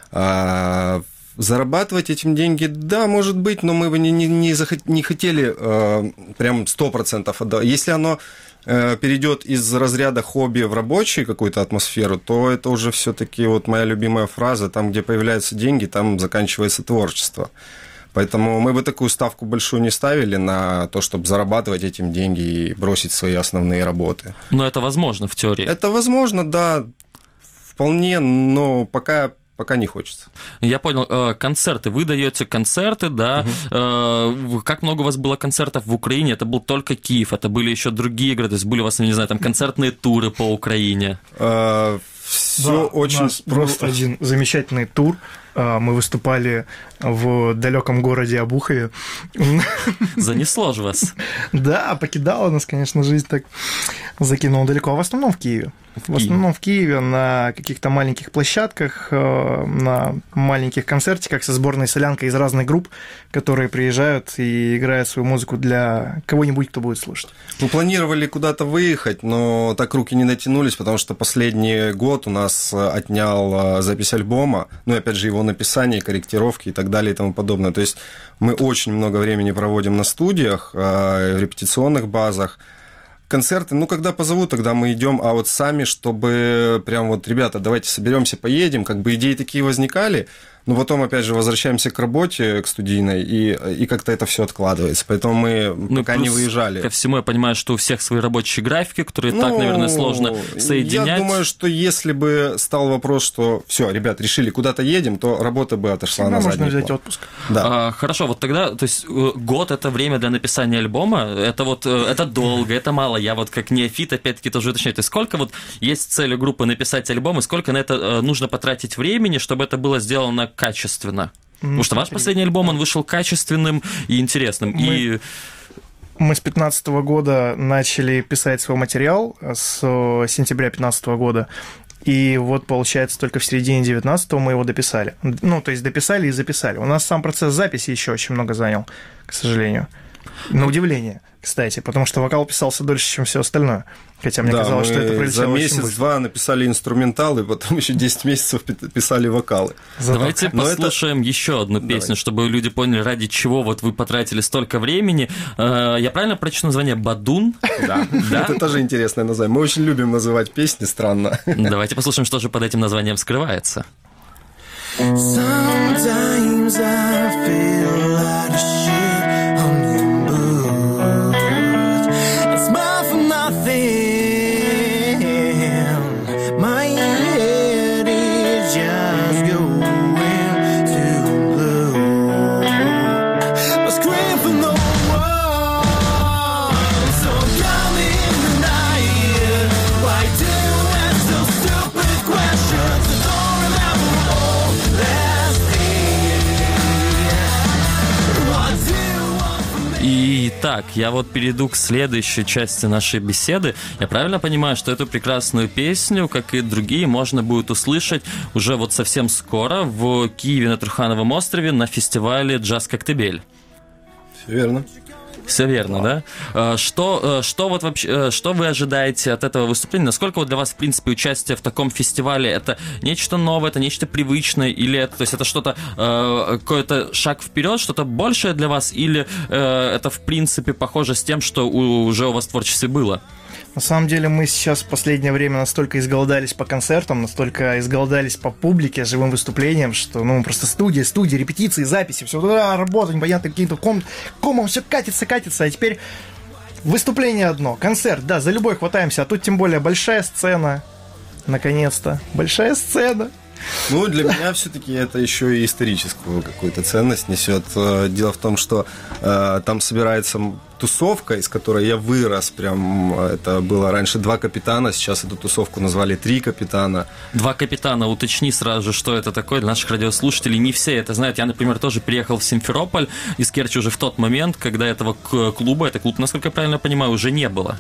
Зарабатывать этим деньги, да, может быть, но мы бы не, не, не, захот, не хотели э, прям сто процентов отдавать. Если оно э, перейдет из разряда хобби в рабочую какую-то атмосферу, то это уже все-таки вот моя любимая фраза, там, где появляются деньги, там заканчивается творчество. Поэтому мы бы такую ставку большую не ставили на то, чтобы зарабатывать этим деньги и бросить свои основные работы. Но это возможно в теории? Это возможно, да, вполне, но пока... Пока не хочется. Я понял. Концерты. Вы даете концерты, да? Угу. Как много у вас было концертов в Украине? Это был только Киев, это были еще другие города, то есть были у вас, не знаю, там концертные туры по Украине? А, все да, очень у нас просто. Был один замечательный тур. Мы выступали в далеком городе Обухове. Занесло же вас. Да, покидала нас, конечно, жизнь так закинула далеко. А в основном в Киеве. В, в основном в Киеве на каких-то маленьких площадках, на маленьких концертиках со сборной солянкой из разных групп, которые приезжают и играют свою музыку для кого-нибудь, кто будет слушать. Мы планировали куда-то выехать, но так руки не натянулись, потому что последний год у нас отнял запись альбома, ну и опять же его написание, корректировки и так далее и тому подобное. То есть мы очень много времени проводим на студиях, в репетиционных базах. Концерты, ну, когда позовут, тогда мы идем, а вот сами, чтобы прям вот, ребята, давайте соберемся, поедем, как бы идеи такие возникали, но потом, опять же, возвращаемся к работе, к студийной, и, и как-то это все откладывается, поэтому мы ну, пока не выезжали. Ко всему я понимаю, что у всех свои рабочие графики, которые ну, так, наверное, сложно соединять. Я думаю, что если бы стал вопрос, что все, ребят, решили, куда-то едем, то работа бы отошла всегда на задний план. Можно взять отпуск. Да. А, хорошо, вот тогда, то есть год – это время для написания альбома, это вот, это долго, это мало, я вот как неофит, опять-таки, тоже уточняю, то есть сколько вот есть цель у группы написать альбом, и сколько на это нужно потратить времени, чтобы это было сделано качественно? Потому что ваш последний альбом, он вышел качественным и интересным. Мы, и... мы с пятнадцатого года начали писать свой материал, с сентября пятнадцатого года, и вот, получается, только в середине девятнадцатого мы его дописали. Ну, то есть дописали и записали. У нас сам процесс записи еще очень много занял, к сожалению. На удивление, кстати, потому что вокал писался дольше, чем все остальное. Хотя мне да, казалось, что это пролетело за очень месяц-два написали инструментал, и потом еще десять месяцев писали вокалы. Давайте Но послушаем это... еще одну песню, Давай. чтобы люди поняли, ради чего вот вы потратили столько времени. Я правильно прочту название «Бадун»? Да, это тоже интересное название. Мы очень любим называть песни странно. Давайте послушаем, что же под этим названием скрывается. Sometimes I feel like shit on your boots and smile for nothing. My head is just going to blue. I scream for no one, so come in the night. Why do you answer stupid questions that don't remember all last thing? Итак, я вот перейду к следующей части нашей беседы. Я правильно понимаю, что эту прекрасную песню, как и другие, можно будет услышать уже вот совсем скоро в Киеве на Трухановом острове на фестивале «Джаз Коктебель». Все верно. Все верно, да? Что, что, вот вообще, что вы ожидаете от этого выступления? Насколько вот для вас, в принципе, участие в таком фестивале это нечто новое, это нечто привычное, или это, то есть это что-то, какой-то шаг вперед, что-то большее для вас, или это, в принципе, похоже с тем, что уже у вас в творчестве было? На самом деле мы сейчас в последнее время настолько изголодались по концертам, настолько изголодались по публике, живым выступлениям, что ну просто студия, студия, репетиции, записи, все туда, работа, непонятно, какие-то ком, комом все катится, катится, а теперь выступление одно, концерт, да, за любой хватаемся, а тут тем более большая сцена, наконец-то, большая сцена. Ну, для меня все-таки это еще и историческую какую-то ценность несет. Дело в том, что э, там собирается тусовка, из которой я вырос. Прям это было раньше два капитана, сейчас эту тусовку назвали три капитана. Два капитана, уточни сразу же, что это такое для наших радиослушателей. Не все это знают. Я, например, тоже переехал в Симферополь из Керчи уже в тот момент, когда этого клуба, это клуб, насколько я правильно понимаю, уже не было.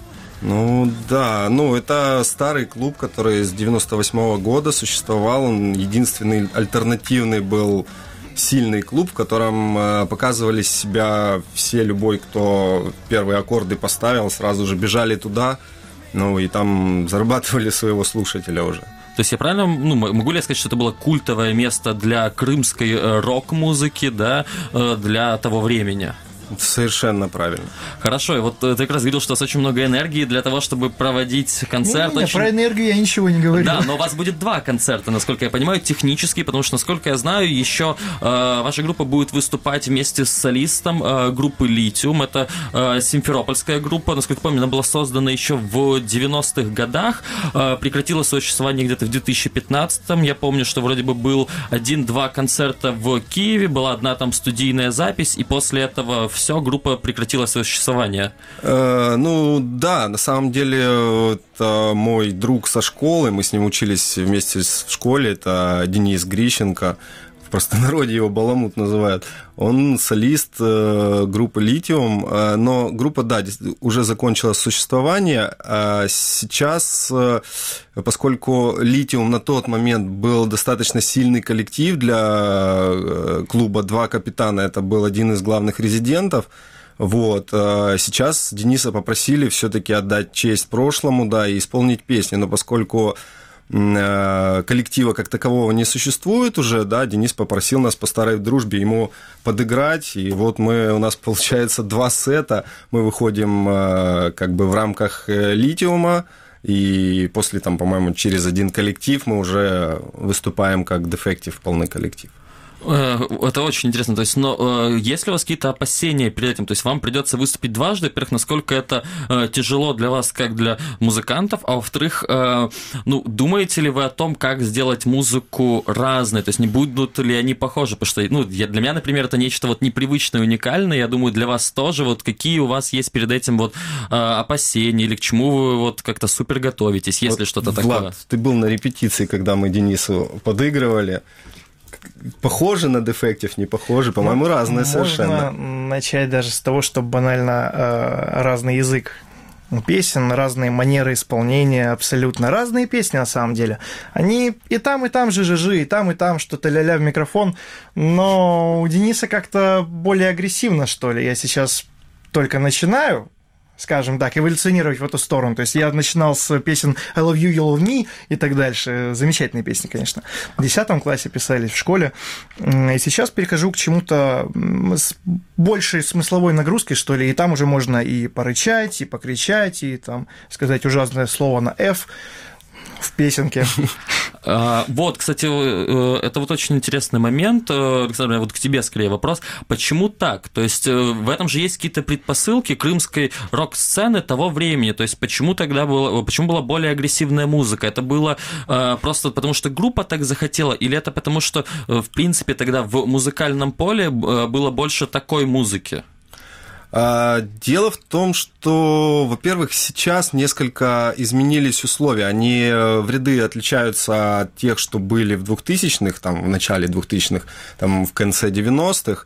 Ну да, ну это старый клуб, который с девяносто восьмого года существовал. Он единственный альтернативный был сильный клуб, в котором э, показывали себя все, любой, кто первые аккорды поставил, сразу же бежали туда, ну и там зарабатывали своего слушателя уже. То есть я правильно, ну, могу ли я сказать, что это было культовое место для крымской э, рок-музыки, да, э, для того времени? Совершенно правильно. Хорошо, и вот ты как раз говорил, что у вас очень много энергии для того, чтобы проводить концерт. Не, не, очень... Про энергию я ничего не говорю. Да, но у вас будет два концерта, насколько я понимаю, технические, потому что, насколько я знаю, еще э, ваша группа будет выступать вместе с солистом э, группы «Литиум». Это э, симферопольская группа, насколько я помню, она была создана еще в девяностых годах, э, прекратила свое существование где-то в две тысячи пятнадцатом. Я помню, что вроде бы был один-два концерта в Киеве, была одна там студийная запись, и после этого все, группа прекратила свое существование. Э, ну да, на самом деле это мой друг со школы, мы с ним учились вместе в школе, это Денис Грищенко, в простонародье его Баламут называют. Он солист э, группы «Литиум», э, но группа, да, уже закончила существование, а сейчас, э, поскольку «Литиум» на тот момент был достаточно сильный коллектив для э, клуба «Два капитана», это был один из главных резидентов, вот, э, сейчас Дениса попросили все-таки отдать честь прошлому, да, и исполнить песни, но поскольку коллектива как такового не существует уже, да, Денис попросил нас по старой дружбе ему подыграть, и вот мы, у нас получается два сета, мы выходим как бы в рамках «Литиума», и после, там, по-моему, через один коллектив мы уже выступаем как Defective, полный коллектив. Это очень интересно. То есть, но есть ли у вас какие-то опасения перед этим? То есть вам придется выступить дважды. Во-первых, насколько это тяжело для вас, как для музыкантов, а во-вторых, ну, думаете ли вы о том, как сделать музыку разной? То есть не будут ли они похожи? Потому что, ну, для меня, например, это нечто вот непривычное, уникальное. Я думаю, для вас тоже. Вот какие у вас есть перед этим вот опасения или к чему вы вот как-то супер готовитесь, если вот, что-то Влад, такое? Ты был на репетиции, когда мы Денису подыгрывали. Похоже на Defective, не похоже, по-моему, ну, разные можно совершенно. Можно начать даже с того, что банально э, разный язык песен, разные манеры исполнения, абсолютно разные песни на самом деле. Они и там, и там жи-жи-жи, и там, и там что-то ля-ля в микрофон, но у Дениса как-то более агрессивно, что ли. Я сейчас только начинаю, скажем так, эволюционировать в эту сторону. То есть я начинал с песен I love you, you love me и так дальше. Замечательные песни, конечно. В десятом классе писались в школе. И сейчас перехожу к чему-то с большей смысловой нагрузкой, что ли. И там уже можно и порычать, и покричать, и там сказать ужасное слово на F в песенке. Вот, кстати, это вот очень интересный момент. Александр, вот к тебе скорее вопрос. Почему так? То есть в этом же есть какие-то предпосылки крымской рок-сцены того времени. То есть почему тогда было, почему была более агрессивная музыка? Это было просто потому, что группа так захотела? Или это потому, что, в принципе, тогда в музыкальном поле было больше такой музыки? Дело в том, что, во-первых, сейчас несколько изменились условия. Они в ряды отличаются от тех, что были в двухтысячных, там, в начале двухтысячных, там, в конце девяностых.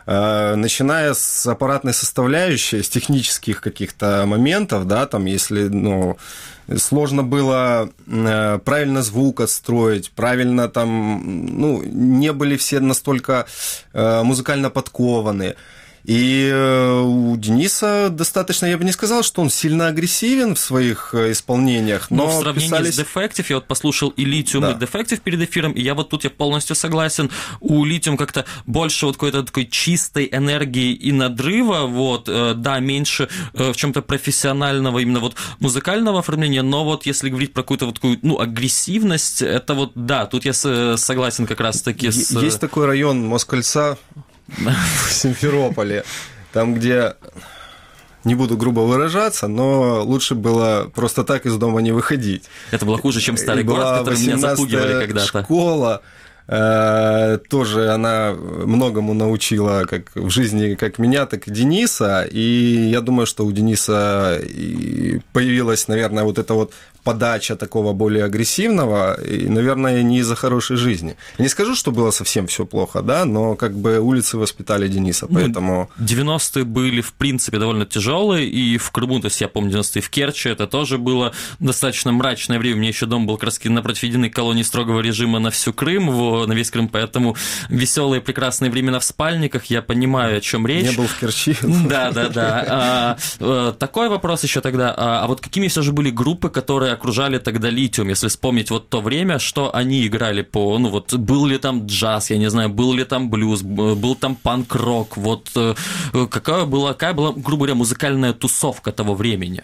начиная с аппаратной составляющей, с технических каких-то моментов, да, там, если, ну, сложно было правильно звук отстроить, правильно там, ну, не были все настолько музыкально подкованы. И у Дениса достаточно, я бы не сказал, что он сильно агрессивен в своих исполнениях, но, но в сравнении писались... с Defective, я вот послушал и Lithium, да. и Defective перед эфиром, и я вот тут я полностью согласен, у Lithium как-то больше вот какой-то такой чистой энергии и надрыва, вот, да, меньше в чем-то профессионального именно вот музыкального оформления, но вот если говорить про какую-то вот такую, ну, агрессивность, это вот, да, тут я согласен как раз-таки с... Есть такой район Москальца, в Симферополе, там, где, не буду грубо выражаться, но лучше было просто так из дома не выходить. Это было хуже, чем старый город, который меня запугивали когда-то. Школа, э, тоже она многому научила как в жизни как меня, так и Дениса, и я думаю, что у Дениса появилась, наверное, вот эта вот подача такого более агрессивного, и, наверное, не из-за хорошей жизни. Я не скажу, что было совсем все плохо, да, но как бы улицы воспитали Дениса, поэтому... девяностые были, в принципе, довольно тяжелые, и в Крыму, то есть я помню девяностые в Керчи, это тоже было достаточно мрачное время. У меня еще дом был как раз напротив единой колонии строгого режима на всю Крым, на весь Крым, поэтому веселые прекрасные времена в спальниках, я понимаю, о чем речь. Не был в Керчи. Да, да, да. Такой вопрос еще тогда. А вот какими все же были группы, которые окружали тогда Lithium, если вспомнить вот то время, что они играли по, ну вот, был ли там джаз, я не знаю, был ли там блюз, был там панк-рок, вот какая была, какая была, грубо говоря, музыкальная тусовка того времени?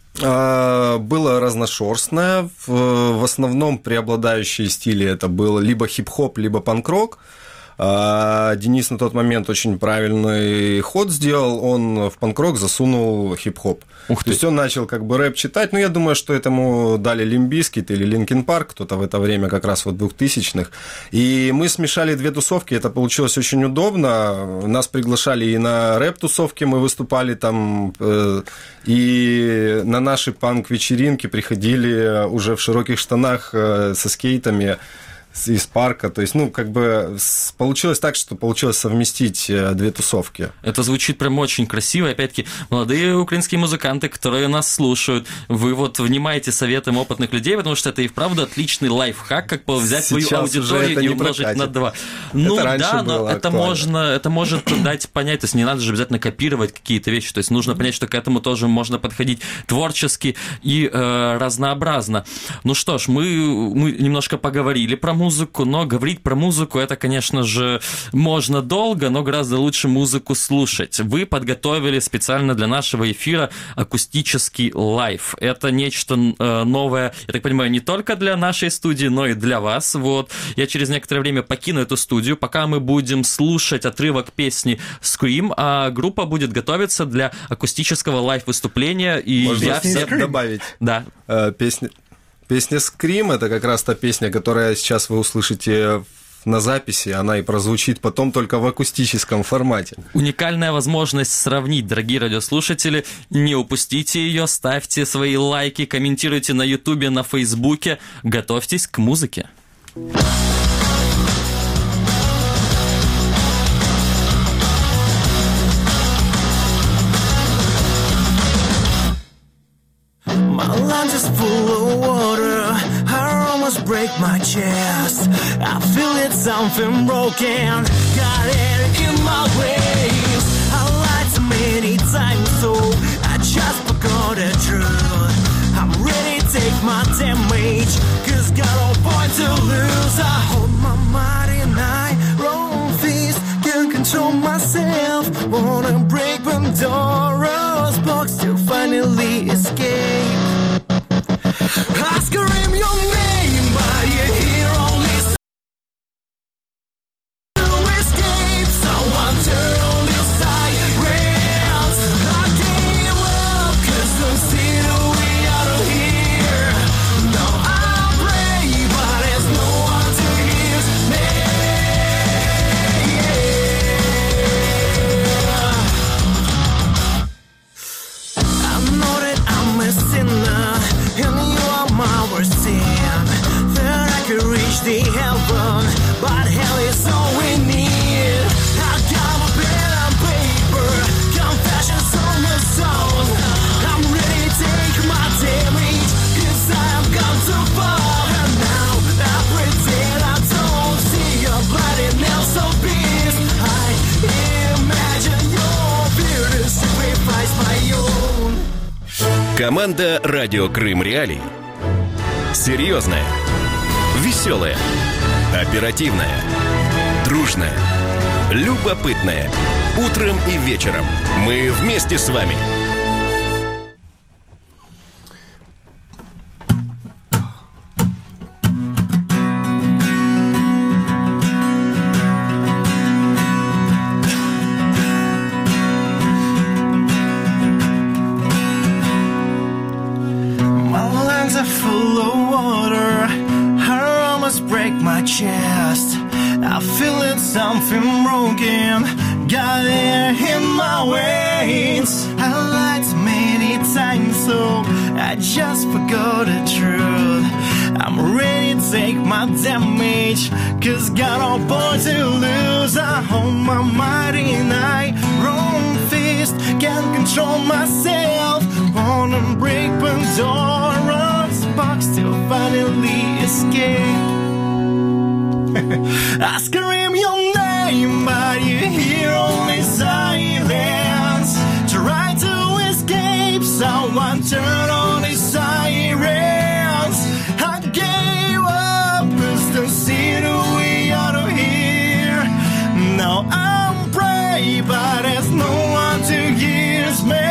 Было разношерстное, в основном преобладающие стили это был либо хип-хоп, либо панк-рок. Денис на тот момент очень правильный ход сделал, он в панк-рок засунул хип-хоп. Ух ты. То есть он начал как бы рэп читать, но я думаю, что этому дали Limp Bizkit или Linkin Park, кто-то в это время как раз вот двухтысячных. И мы смешали две тусовки, это получилось очень удобно. Нас приглашали и на рэп-тусовки, мы выступали там, и на наши панк-вечеринки приходили уже в широких штанах со скейтами из парка, то есть, ну, как бы получилось так, что получилось совместить две тусовки. Это звучит прям очень красиво, опять-таки, молодые украинские музыканты, которые нас слушают, вы вот внимаете советам опытных людей, потому что это и вправду отличный лайфхак, как взять Сейчас свою аудиторию и умножить прокатит. на два. Ну это да, но это можно, это может дать понять, то есть не надо же обязательно копировать какие-то вещи, то есть нужно понять, что к этому тоже можно подходить творчески и э, разнообразно. Ну что ж, мы, мы немножко поговорили про музыку, музыку, но говорить про музыку это, конечно же, можно долго, но гораздо лучше музыку слушать. Вы подготовили специально для нашего эфира акустический лайв. Это нечто э, новое, я так понимаю, не только для нашей студии, но и для вас. Вот. Я через некоторое время покину эту студию, пока мы будем слушать отрывок песни Scream, а группа будет готовиться для акустического лайв-выступления. И можно я все... добавить да. э, песни. Песня «Scream» — это как раз та песня, которая сейчас вы услышите на записи, она и прозвучит потом только в акустическом формате. Уникальная возможность сравнить, дорогие радиослушатели. Не упустите ее, ставьте свои лайки, комментируйте на Ютубе, на Фейсбуке. Готовьтесь к музыке. My lungs is full of water, I almost break my chest. I feel it's something broken, got it in my ways. I lied so many times, so I just forgot the truth. I'm ready to take my damage, cause got no point to lose. I hold my mind and I roll fist, can't control myself. Wanna break Pandora's box to finally escape. I scream your name, but you hear only to escape. Someone turn the sirens. I gave up, cause I'm still way out of here. No, I pray, but there's no one to hear me. I know that I'm a sinner, and you are my worst sin. That I could reach the heaven, but hell is all we need. I got my better Команда «Радио Крым Реалии». Серьезная, веселая, оперативная, дружная, любопытная. Утром и вечером мы вместе с вами. Chest, I feel it, something broken, got air in my veins. I lied many times, so I just forgot the truth. I'm ready to take my damage, cause got no point to lose. I hold my mighty night, wrong fist, can't control myself. Wanna break Pandora's box till finally escape. I scream your name, but you hear only silence. Try to escape, someone turn on the sirens. I gave up, just to see the way out of here. Now I'm brave, but there's no one to hear me.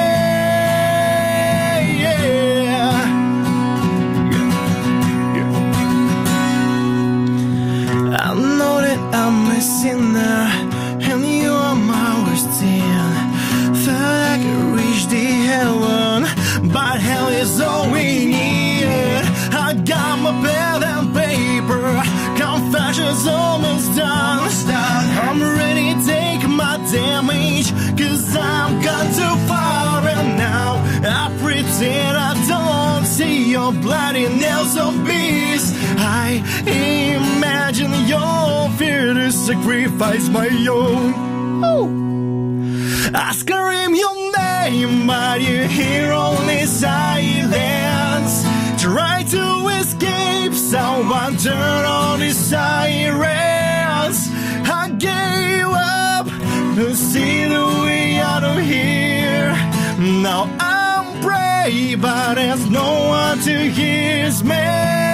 I'm a sinner, and you are my worst sin. Thought I could reach the heaven, but hell is all we need. I got my pen and paper, confession's almost done. I'm ready to take my damage, cause I'm gone too far. And now I pretend I don't see your bloody nails of beast. I imagine your fear to sacrifice my own. Oh. I scream your name, but you hear only silence. Try to escape, someone turn on the sirens. I gave up to see the way out of here. Now I'm brave, but there's no one to hear me.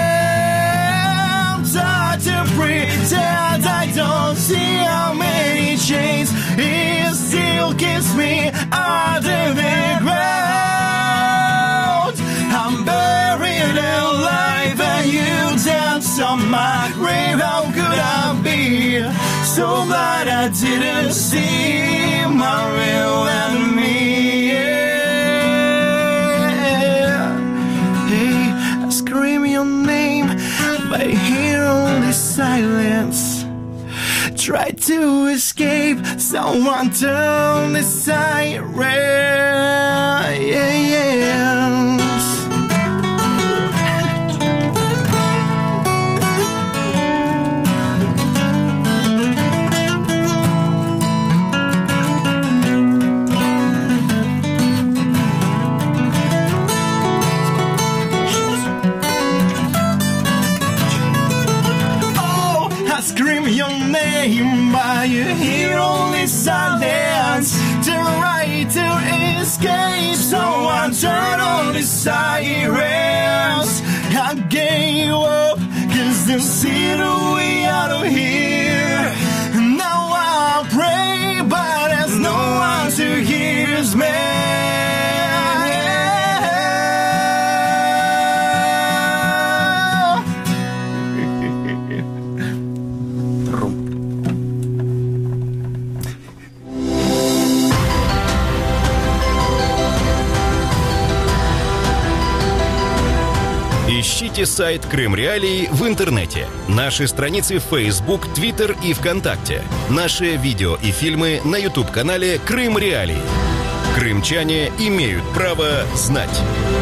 Try to pretend I don't see how many chains it still keeps me under the ground. I'm buried alive and you dance on my grave. How could I be so blind I didn't see my real enemy? Yeah. Hey, I scream your name, but I hear only silence. Try to escape, someone turn the siren. Yeah, yeah. Scream your name, but you hear only silence. Try to escape, someone turn on the sirens. I gave up, cause they see the way out of here. Now I pray, but there's no one to hear me. Ищите сайт Крым Реалии в интернете, наши страницы в Facebook, Twitter и ВКонтакте, наши видео и фильмы на YouTube-канале Крым Реалии. Крымчане имеют право знать.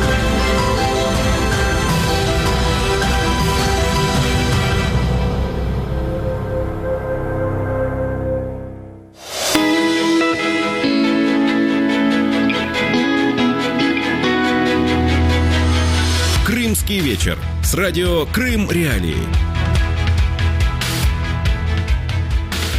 Крымский вечер с радио Крым Реалии.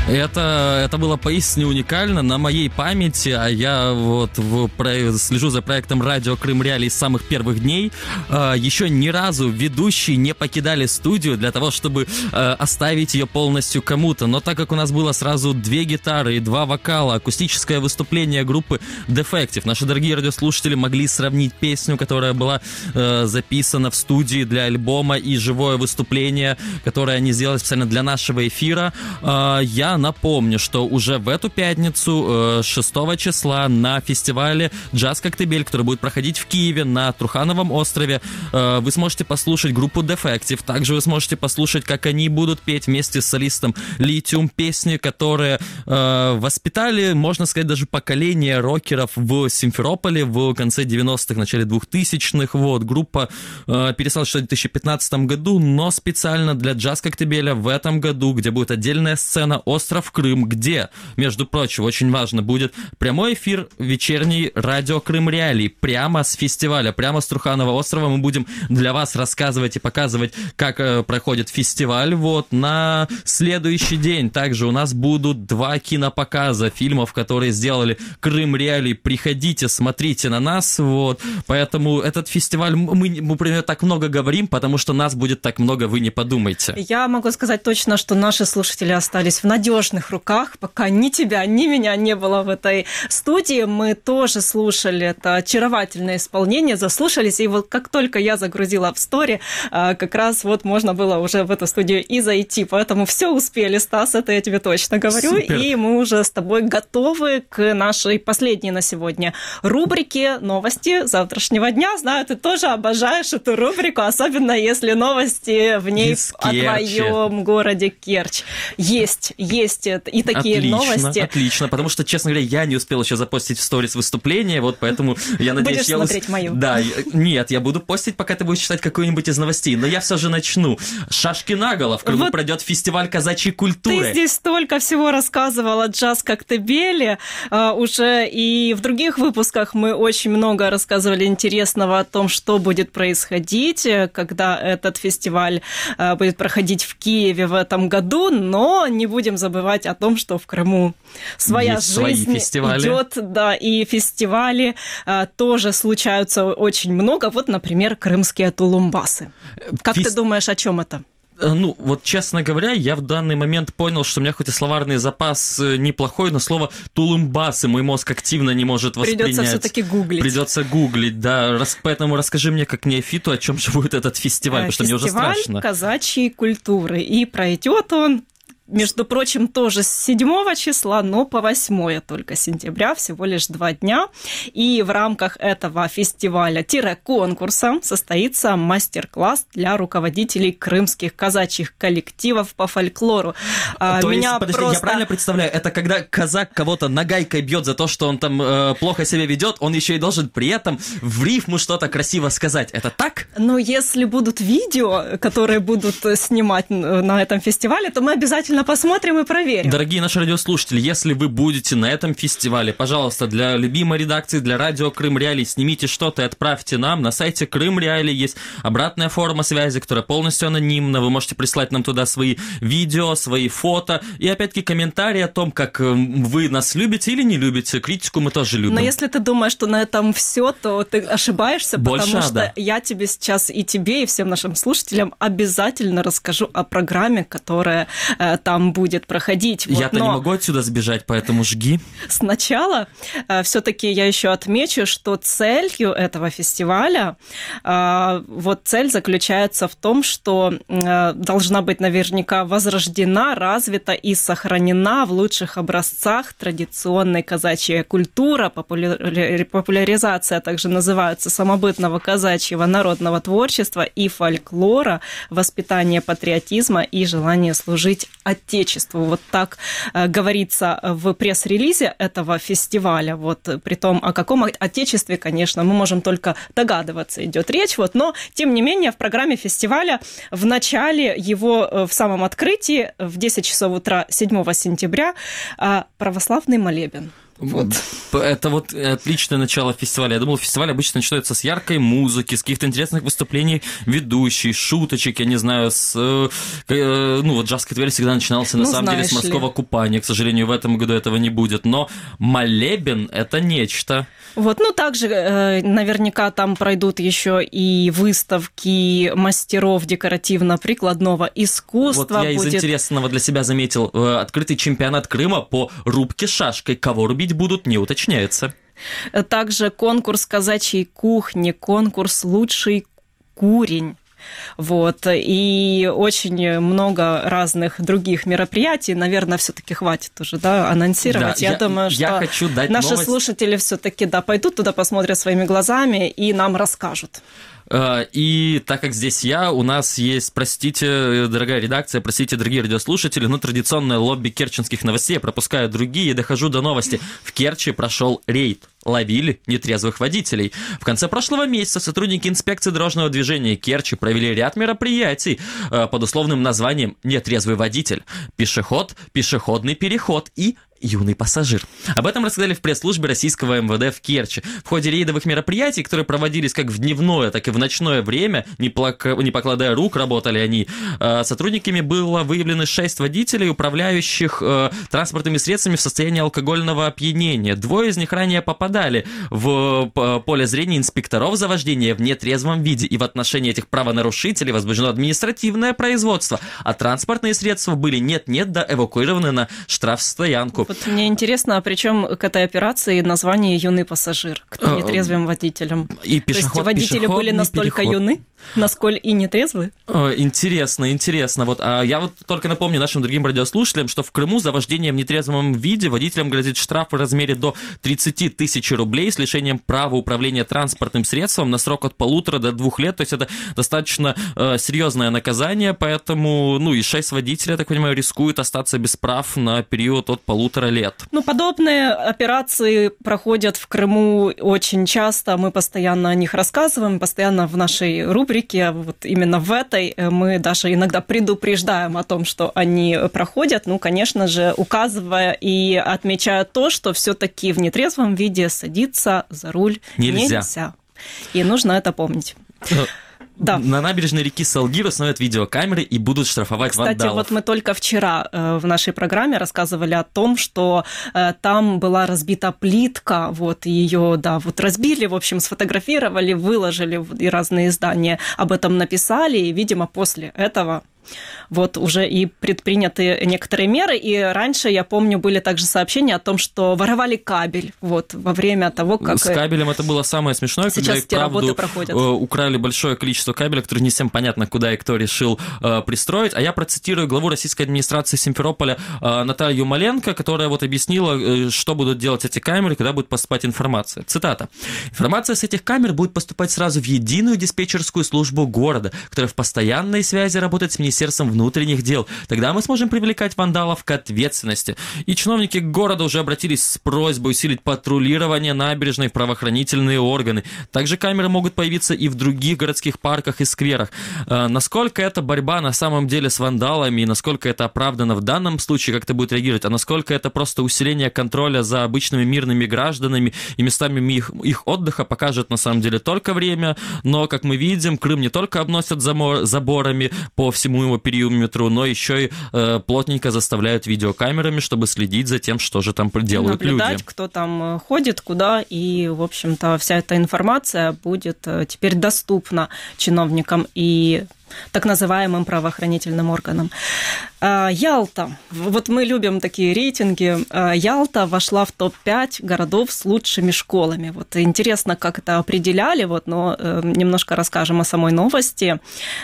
Это, это было поистине уникально на моей памяти, а я вот в, про, слежу за проектом «Радио Крым Реалии» с самых первых дней. Э, еще ни разу ведущие не покидали студию для того, чтобы э, оставить ее полностью кому-то. Но так как у нас было сразу две гитары и два вокала, акустическое выступление группы Defective, наши дорогие радиослушатели могли сравнить песню, которая была э, записана в студии для альбома, и живое выступление, которое они сделали специально для нашего эфира. Э, я напомню, что уже в эту пятницу, шестого числа, на фестивале «Джаз Коктебель», который будет проходить в Киеве на Трухановом острове, вы сможете послушать группу Defective. Также вы сможете послушать, как они будут петь вместе с солистом Lithium песни, которые воспитали, можно сказать, даже поколение рокеров в Симферополе в конце девяностых, начале двухтысячных. Вот, группа перестала в две тысячи пятнадцатом году, но специально для «Джаз Коктебеля» в этом году, где будет отдельная сцена «Остров Крым», где, между прочим, очень важно, будет прямой эфир вечерний «Радио Крым Реалии» прямо с фестиваля, прямо с Труханова острова. Мы будем для вас рассказывать и показывать, как э, проходит фестиваль. Вот, на следующий день также у нас будут два кинопоказа фильмов, которые сделали Крым Реалии. Приходите, смотрите на нас. Вот. Поэтому этот фестиваль, мы, мы про него так много говорим, потому что нас будет так много, вы не подумайте. Я могу сказать точно, что наши слушатели остались в надежных руках, пока ни тебя, ни меня не было в этой студии. Мы тоже слушали это очаровательное исполнение, заслушались, и вот как только я загрузила в стори, как раз вот можно было уже в эту студию и зайти, поэтому все успели, Стас, это я тебе точно говорю. Супер. И мы уже с тобой готовы к нашей последней на сегодня рубрике «Новости завтрашнего дня». Знаю, ты тоже обожаешь эту рубрику, особенно если новости в ней о твоем городе Керчь. Есть, есть и такие отлично, новости. Отлично, потому что, честно говоря, я не успел еще запостить в сторис выступление, вот поэтому я надеюсь... Будешь я смотреть ус... мою? Да, нет, я буду постить, пока ты будешь читать какую-нибудь из новостей, но я все же начну. Шашки наголо, в Крыму вот пройдет фестиваль казачьей культуры. Ты здесь столько всего рассказывала о «Джаз Коктебеле» а, уже, и в других выпусках мы очень много рассказывали интересного о том, что будет происходить, когда этот фестиваль а, будет проходить в Киеве в этом году, но не будем забывать о том, что в Крыму своя есть жизнь идет, да, и фестивали а, тоже случаются очень много. Вот, например, крымские тулумбасы. Как Фест... ты думаешь, о чем это? Ну, вот, честно говоря, я в данный момент понял, что у меня хоть и словарный запас неплохой, но слово «тулумбасы» мой мозг активно не может воспринять. Придется все-таки гуглить. Придется гуглить, да. Рас... Поэтому расскажи мне, как неофиту, о чем же будет этот фестиваль, потому что мне уже страшно. Фестиваль казачьей культуры. И пройдет он, между прочим, тоже с седьмого числа, но по восьмое только сентября, всего лишь два дня. И в рамках этого фестиваля-конкурса состоится мастер-класс для руководителей крымских казачьих коллективов по фольклору. То Меня есть, подожди, просто... я правильно представляю, это когда казак кого-то нагайкой бьет за то, что он там э, плохо себя ведет, он еще и должен при этом в рифму что-то красиво сказать. Это так? Ну, если будут видео, которые будут снимать на этом фестивале, то мы обязательно посмотрим и проверим. Дорогие наши радиослушатели, если вы будете на этом фестивале, пожалуйста, для любимой редакции, для радио Крым Реалии, снимите что-то и отправьте нам. На сайте Крым Реалии есть обратная форма связи, которая полностью анонимна. Вы можете прислать нам туда свои видео, свои фото и, опять-таки, комментарии о том, как вы нас любите или не любите. Критику мы тоже любим. Но если ты думаешь, что на этом все, то ты ошибаешься, Больше, потому что да. я тебе сейчас и тебе, и всем нашим слушателям обязательно расскажу о программе, которая там будет проходить. Вот, Я-то но... не могу отсюда сбежать, поэтому жги. Сначала э, все-таки я еще отмечу, что целью этого фестиваля, э, вот цель заключается в том, что э, должна быть наверняка возрождена, развита и сохранена в лучших образцах традиционной казачья культура, популяри... популяризация также называется самобытного казачьего народного творчества и фольклора, воспитание патриотизма и желание служить Отечеству. Вот так э, говорится в пресс-релизе этого фестиваля. Вот, при том, о каком Отечестве, конечно, мы можем только догадываться, идет речь. Вот, но, тем не менее, в программе фестиваля в начале его, э, в самом открытии, в десять часов утра седьмого сентября, э, православный молебен. Вот. Это вот отличное начало фестиваля. Я думал, фестиваль обычно начинается с яркой музыки, с каких-то интересных выступлений ведущих, шуточек, я не знаю, с... Ну, вот Jazz Festival всегда начинался, на ну, самом деле, с морского ли. купания. К сожалению, в этом году этого не будет. Но молебен – это нечто. Вот, ну, также наверняка там пройдут еще и выставки мастеров декоративно-прикладного искусства. Вот я будет... из интересного для себя заметил открытый чемпионат Крыма по рубке шашкой. Кого рубить будут, не уточняется. Также конкурс казачьей кухни, конкурс «Лучший курень». Вот, и очень много разных других мероприятий, наверное, все-таки хватит уже, да, анонсировать. Да, я, я думаю, что я хочу дать наши новость. слушатели все-таки, да, пойдут туда, посмотрят своими глазами и нам расскажут. И так как здесь я, у нас есть, простите, дорогая редакция, простите, дорогие радиослушатели, но традиционное лобби керченских новостей, я пропускаю другие и дохожу до новости. В Керчи прошел рейд. Ловили нетрезвых водителей. В конце прошлого месяца сотрудники инспекции дорожного движения Керчи провели ряд мероприятий под условным названием «Нетрезвый водитель», «Пешеход», «Пешеходный переход» и «Юный пассажир». Об этом рассказали в пресс-службе российского эм вэ дэ в Керчи. В ходе рейдовых мероприятий, которые проводились как в дневное, так и в ночное время, не, плак... не покладая рук, работали они, сотрудниками было выявлено шесть водителей, управляющих транспортными средствами в состоянии алкогольного опьянения. Двое из них ранее попадали в поле зрения инспекторов за вождение в нетрезвом виде, и в отношении этих правонарушителей возбуждено административное производство, а транспортные средства были нет-нет да эвакуированы на штрафстоянку. Вот мне интересно, а при чем к этой операции название «Юный пассажир» к нетрезвым водителям? И пешеход, то есть водители были настолько переход. юны, насколько и нетрезвы? Интересно, интересно. Вот, а я вот только напомню нашим другим радиослушателям, что в Крыму за вождение в нетрезвом виде водителям грозит штраф в размере до тридцать тысяч рублей с лишением права управления транспортным средством на срок от полутора до двух лет. То есть это достаточно э, серьезное наказание, поэтому, ну, и шесть водителей, я так понимаю, рискуют остаться без прав на период от полутора лет. Ну, подобные операции проходят в Крыму очень часто. Мы постоянно о них рассказываем, постоянно в нашей рубрике, вот именно в этой, мы даже иногда предупреждаем о том, что они проходят. Ну, конечно же, указывая и отмечая то, что все-таки в нетрезвом виде садиться за руль нельзя. нельзя. И нужно это помнить. Да. На набережной реки Салгир установят видеокамеры и будут штрафовать Кстати, вандалов. вот мы только вчера в нашей программе рассказывали о том, что там была разбита плитка, вот ее, да, вот разбили, в общем, сфотографировали, выложили, и разные издания об этом написали, и, видимо, после этого вот уже и предприняты некоторые меры, и раньше, я помню, были также сообщения о том, что воровали кабель вот во время того, как... С кабелем это было самое смешное, сейчас когда эти работы проходят. Украли большое количество кабеля, которые не всем понятно, куда и кто решил э, пристроить. А я процитирую главу российской администрации Симферополя э, Наталью Маленко, которая вот объяснила, э, что будут делать эти камеры, когда будет поступать информация. Цитата. «Информация с этих камер будет поступать сразу в единую диспетчерскую службу города, которая в постоянной связи работает с Министерством внутренних дел. Тогда мы сможем привлекать вандалов к ответственности». И чиновники города уже обратились с просьбой усилить патрулирование набережной в правоохранительные органы. Также камеры могут появиться и в других городских парках и скверах. Насколько эта борьба на самом деле с вандалами и насколько это оправдано в данном случае, как это будет реагировать, а насколько это просто усиление контроля за обычными мирными гражданами и местами их, их отдыха, покажет на самом деле только время. Но, как мы видим, Крым не только обносят заборами по всему его периметру, но еще и э, плотненько заставляют видеокамерами, чтобы следить за тем, что же там делают люди. Наблюдать, кто там ходит, куда, и, в общем-то, вся эта информация будет теперь доступна чиновникам и так называемым правоохранительным органам. Ялта. Вот мы любим такие рейтинги. Ялта вошла в топ пять городов с лучшими школами. Вот интересно, как это определяли, вот, но немножко расскажем о самой новости.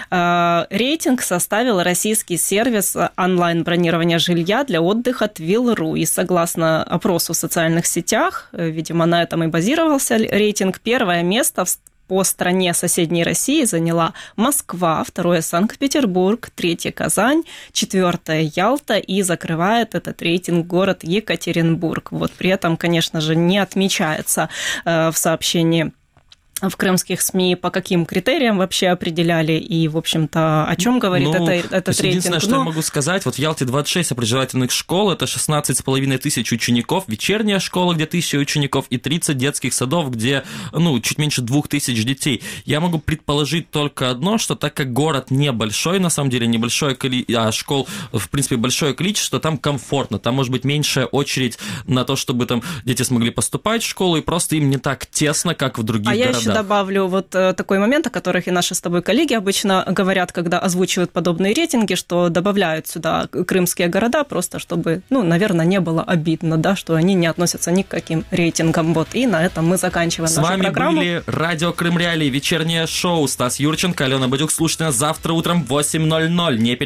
Рейтинг составил российский сервис онлайн-бронирования жилья для отдыха Твил точка ру. И согласно опросу в социальных сетях, видимо, на этом и базировался рейтинг, первое место в по стране соседней России заняла Москва, второе – Санкт-Петербург, третье – Казань, четвертое – Ялта, и закрывает этот рейтинг город Екатеринбург. Вот при этом, конечно же, не отмечается в сообщении в крымских СМИ, по каким критериям вообще определяли и, в общем-то, о чем говорит ну, это, этот рейтинг? Единственное, что Но... я могу сказать, вот в Ялте двадцать шесть образовательных школ, это шестнадцать с половиной тысяч учеников, вечерняя школа, где тысяча учеников, и тридцать детских садов, где, ну, чуть меньше двух тысяч детей. Я могу предположить только одно, что так как город небольшой, на самом деле, небольшое количество, а школ, в принципе, большое количество, там комфортно, там может быть меньшая очередь на то, чтобы там дети смогли поступать в школу, и просто им не так тесно, как в других а городах. Я еще добавлю вот такой момент, о которых и наши с тобой коллеги обычно говорят, когда озвучивают подобные рейтинги, что добавляют сюда крымские города, просто чтобы, ну, наверное, не было обидно, да, что они не относятся ни к каким рейтингам. Вот, и на этом мы заканчиваем с нашу вами программу. Были радио Крым Реалии, вечернее шоу. Стас Юрченко, Алена Бадюк. Слушайте нас завтра утром в восемь ноль ноль. Не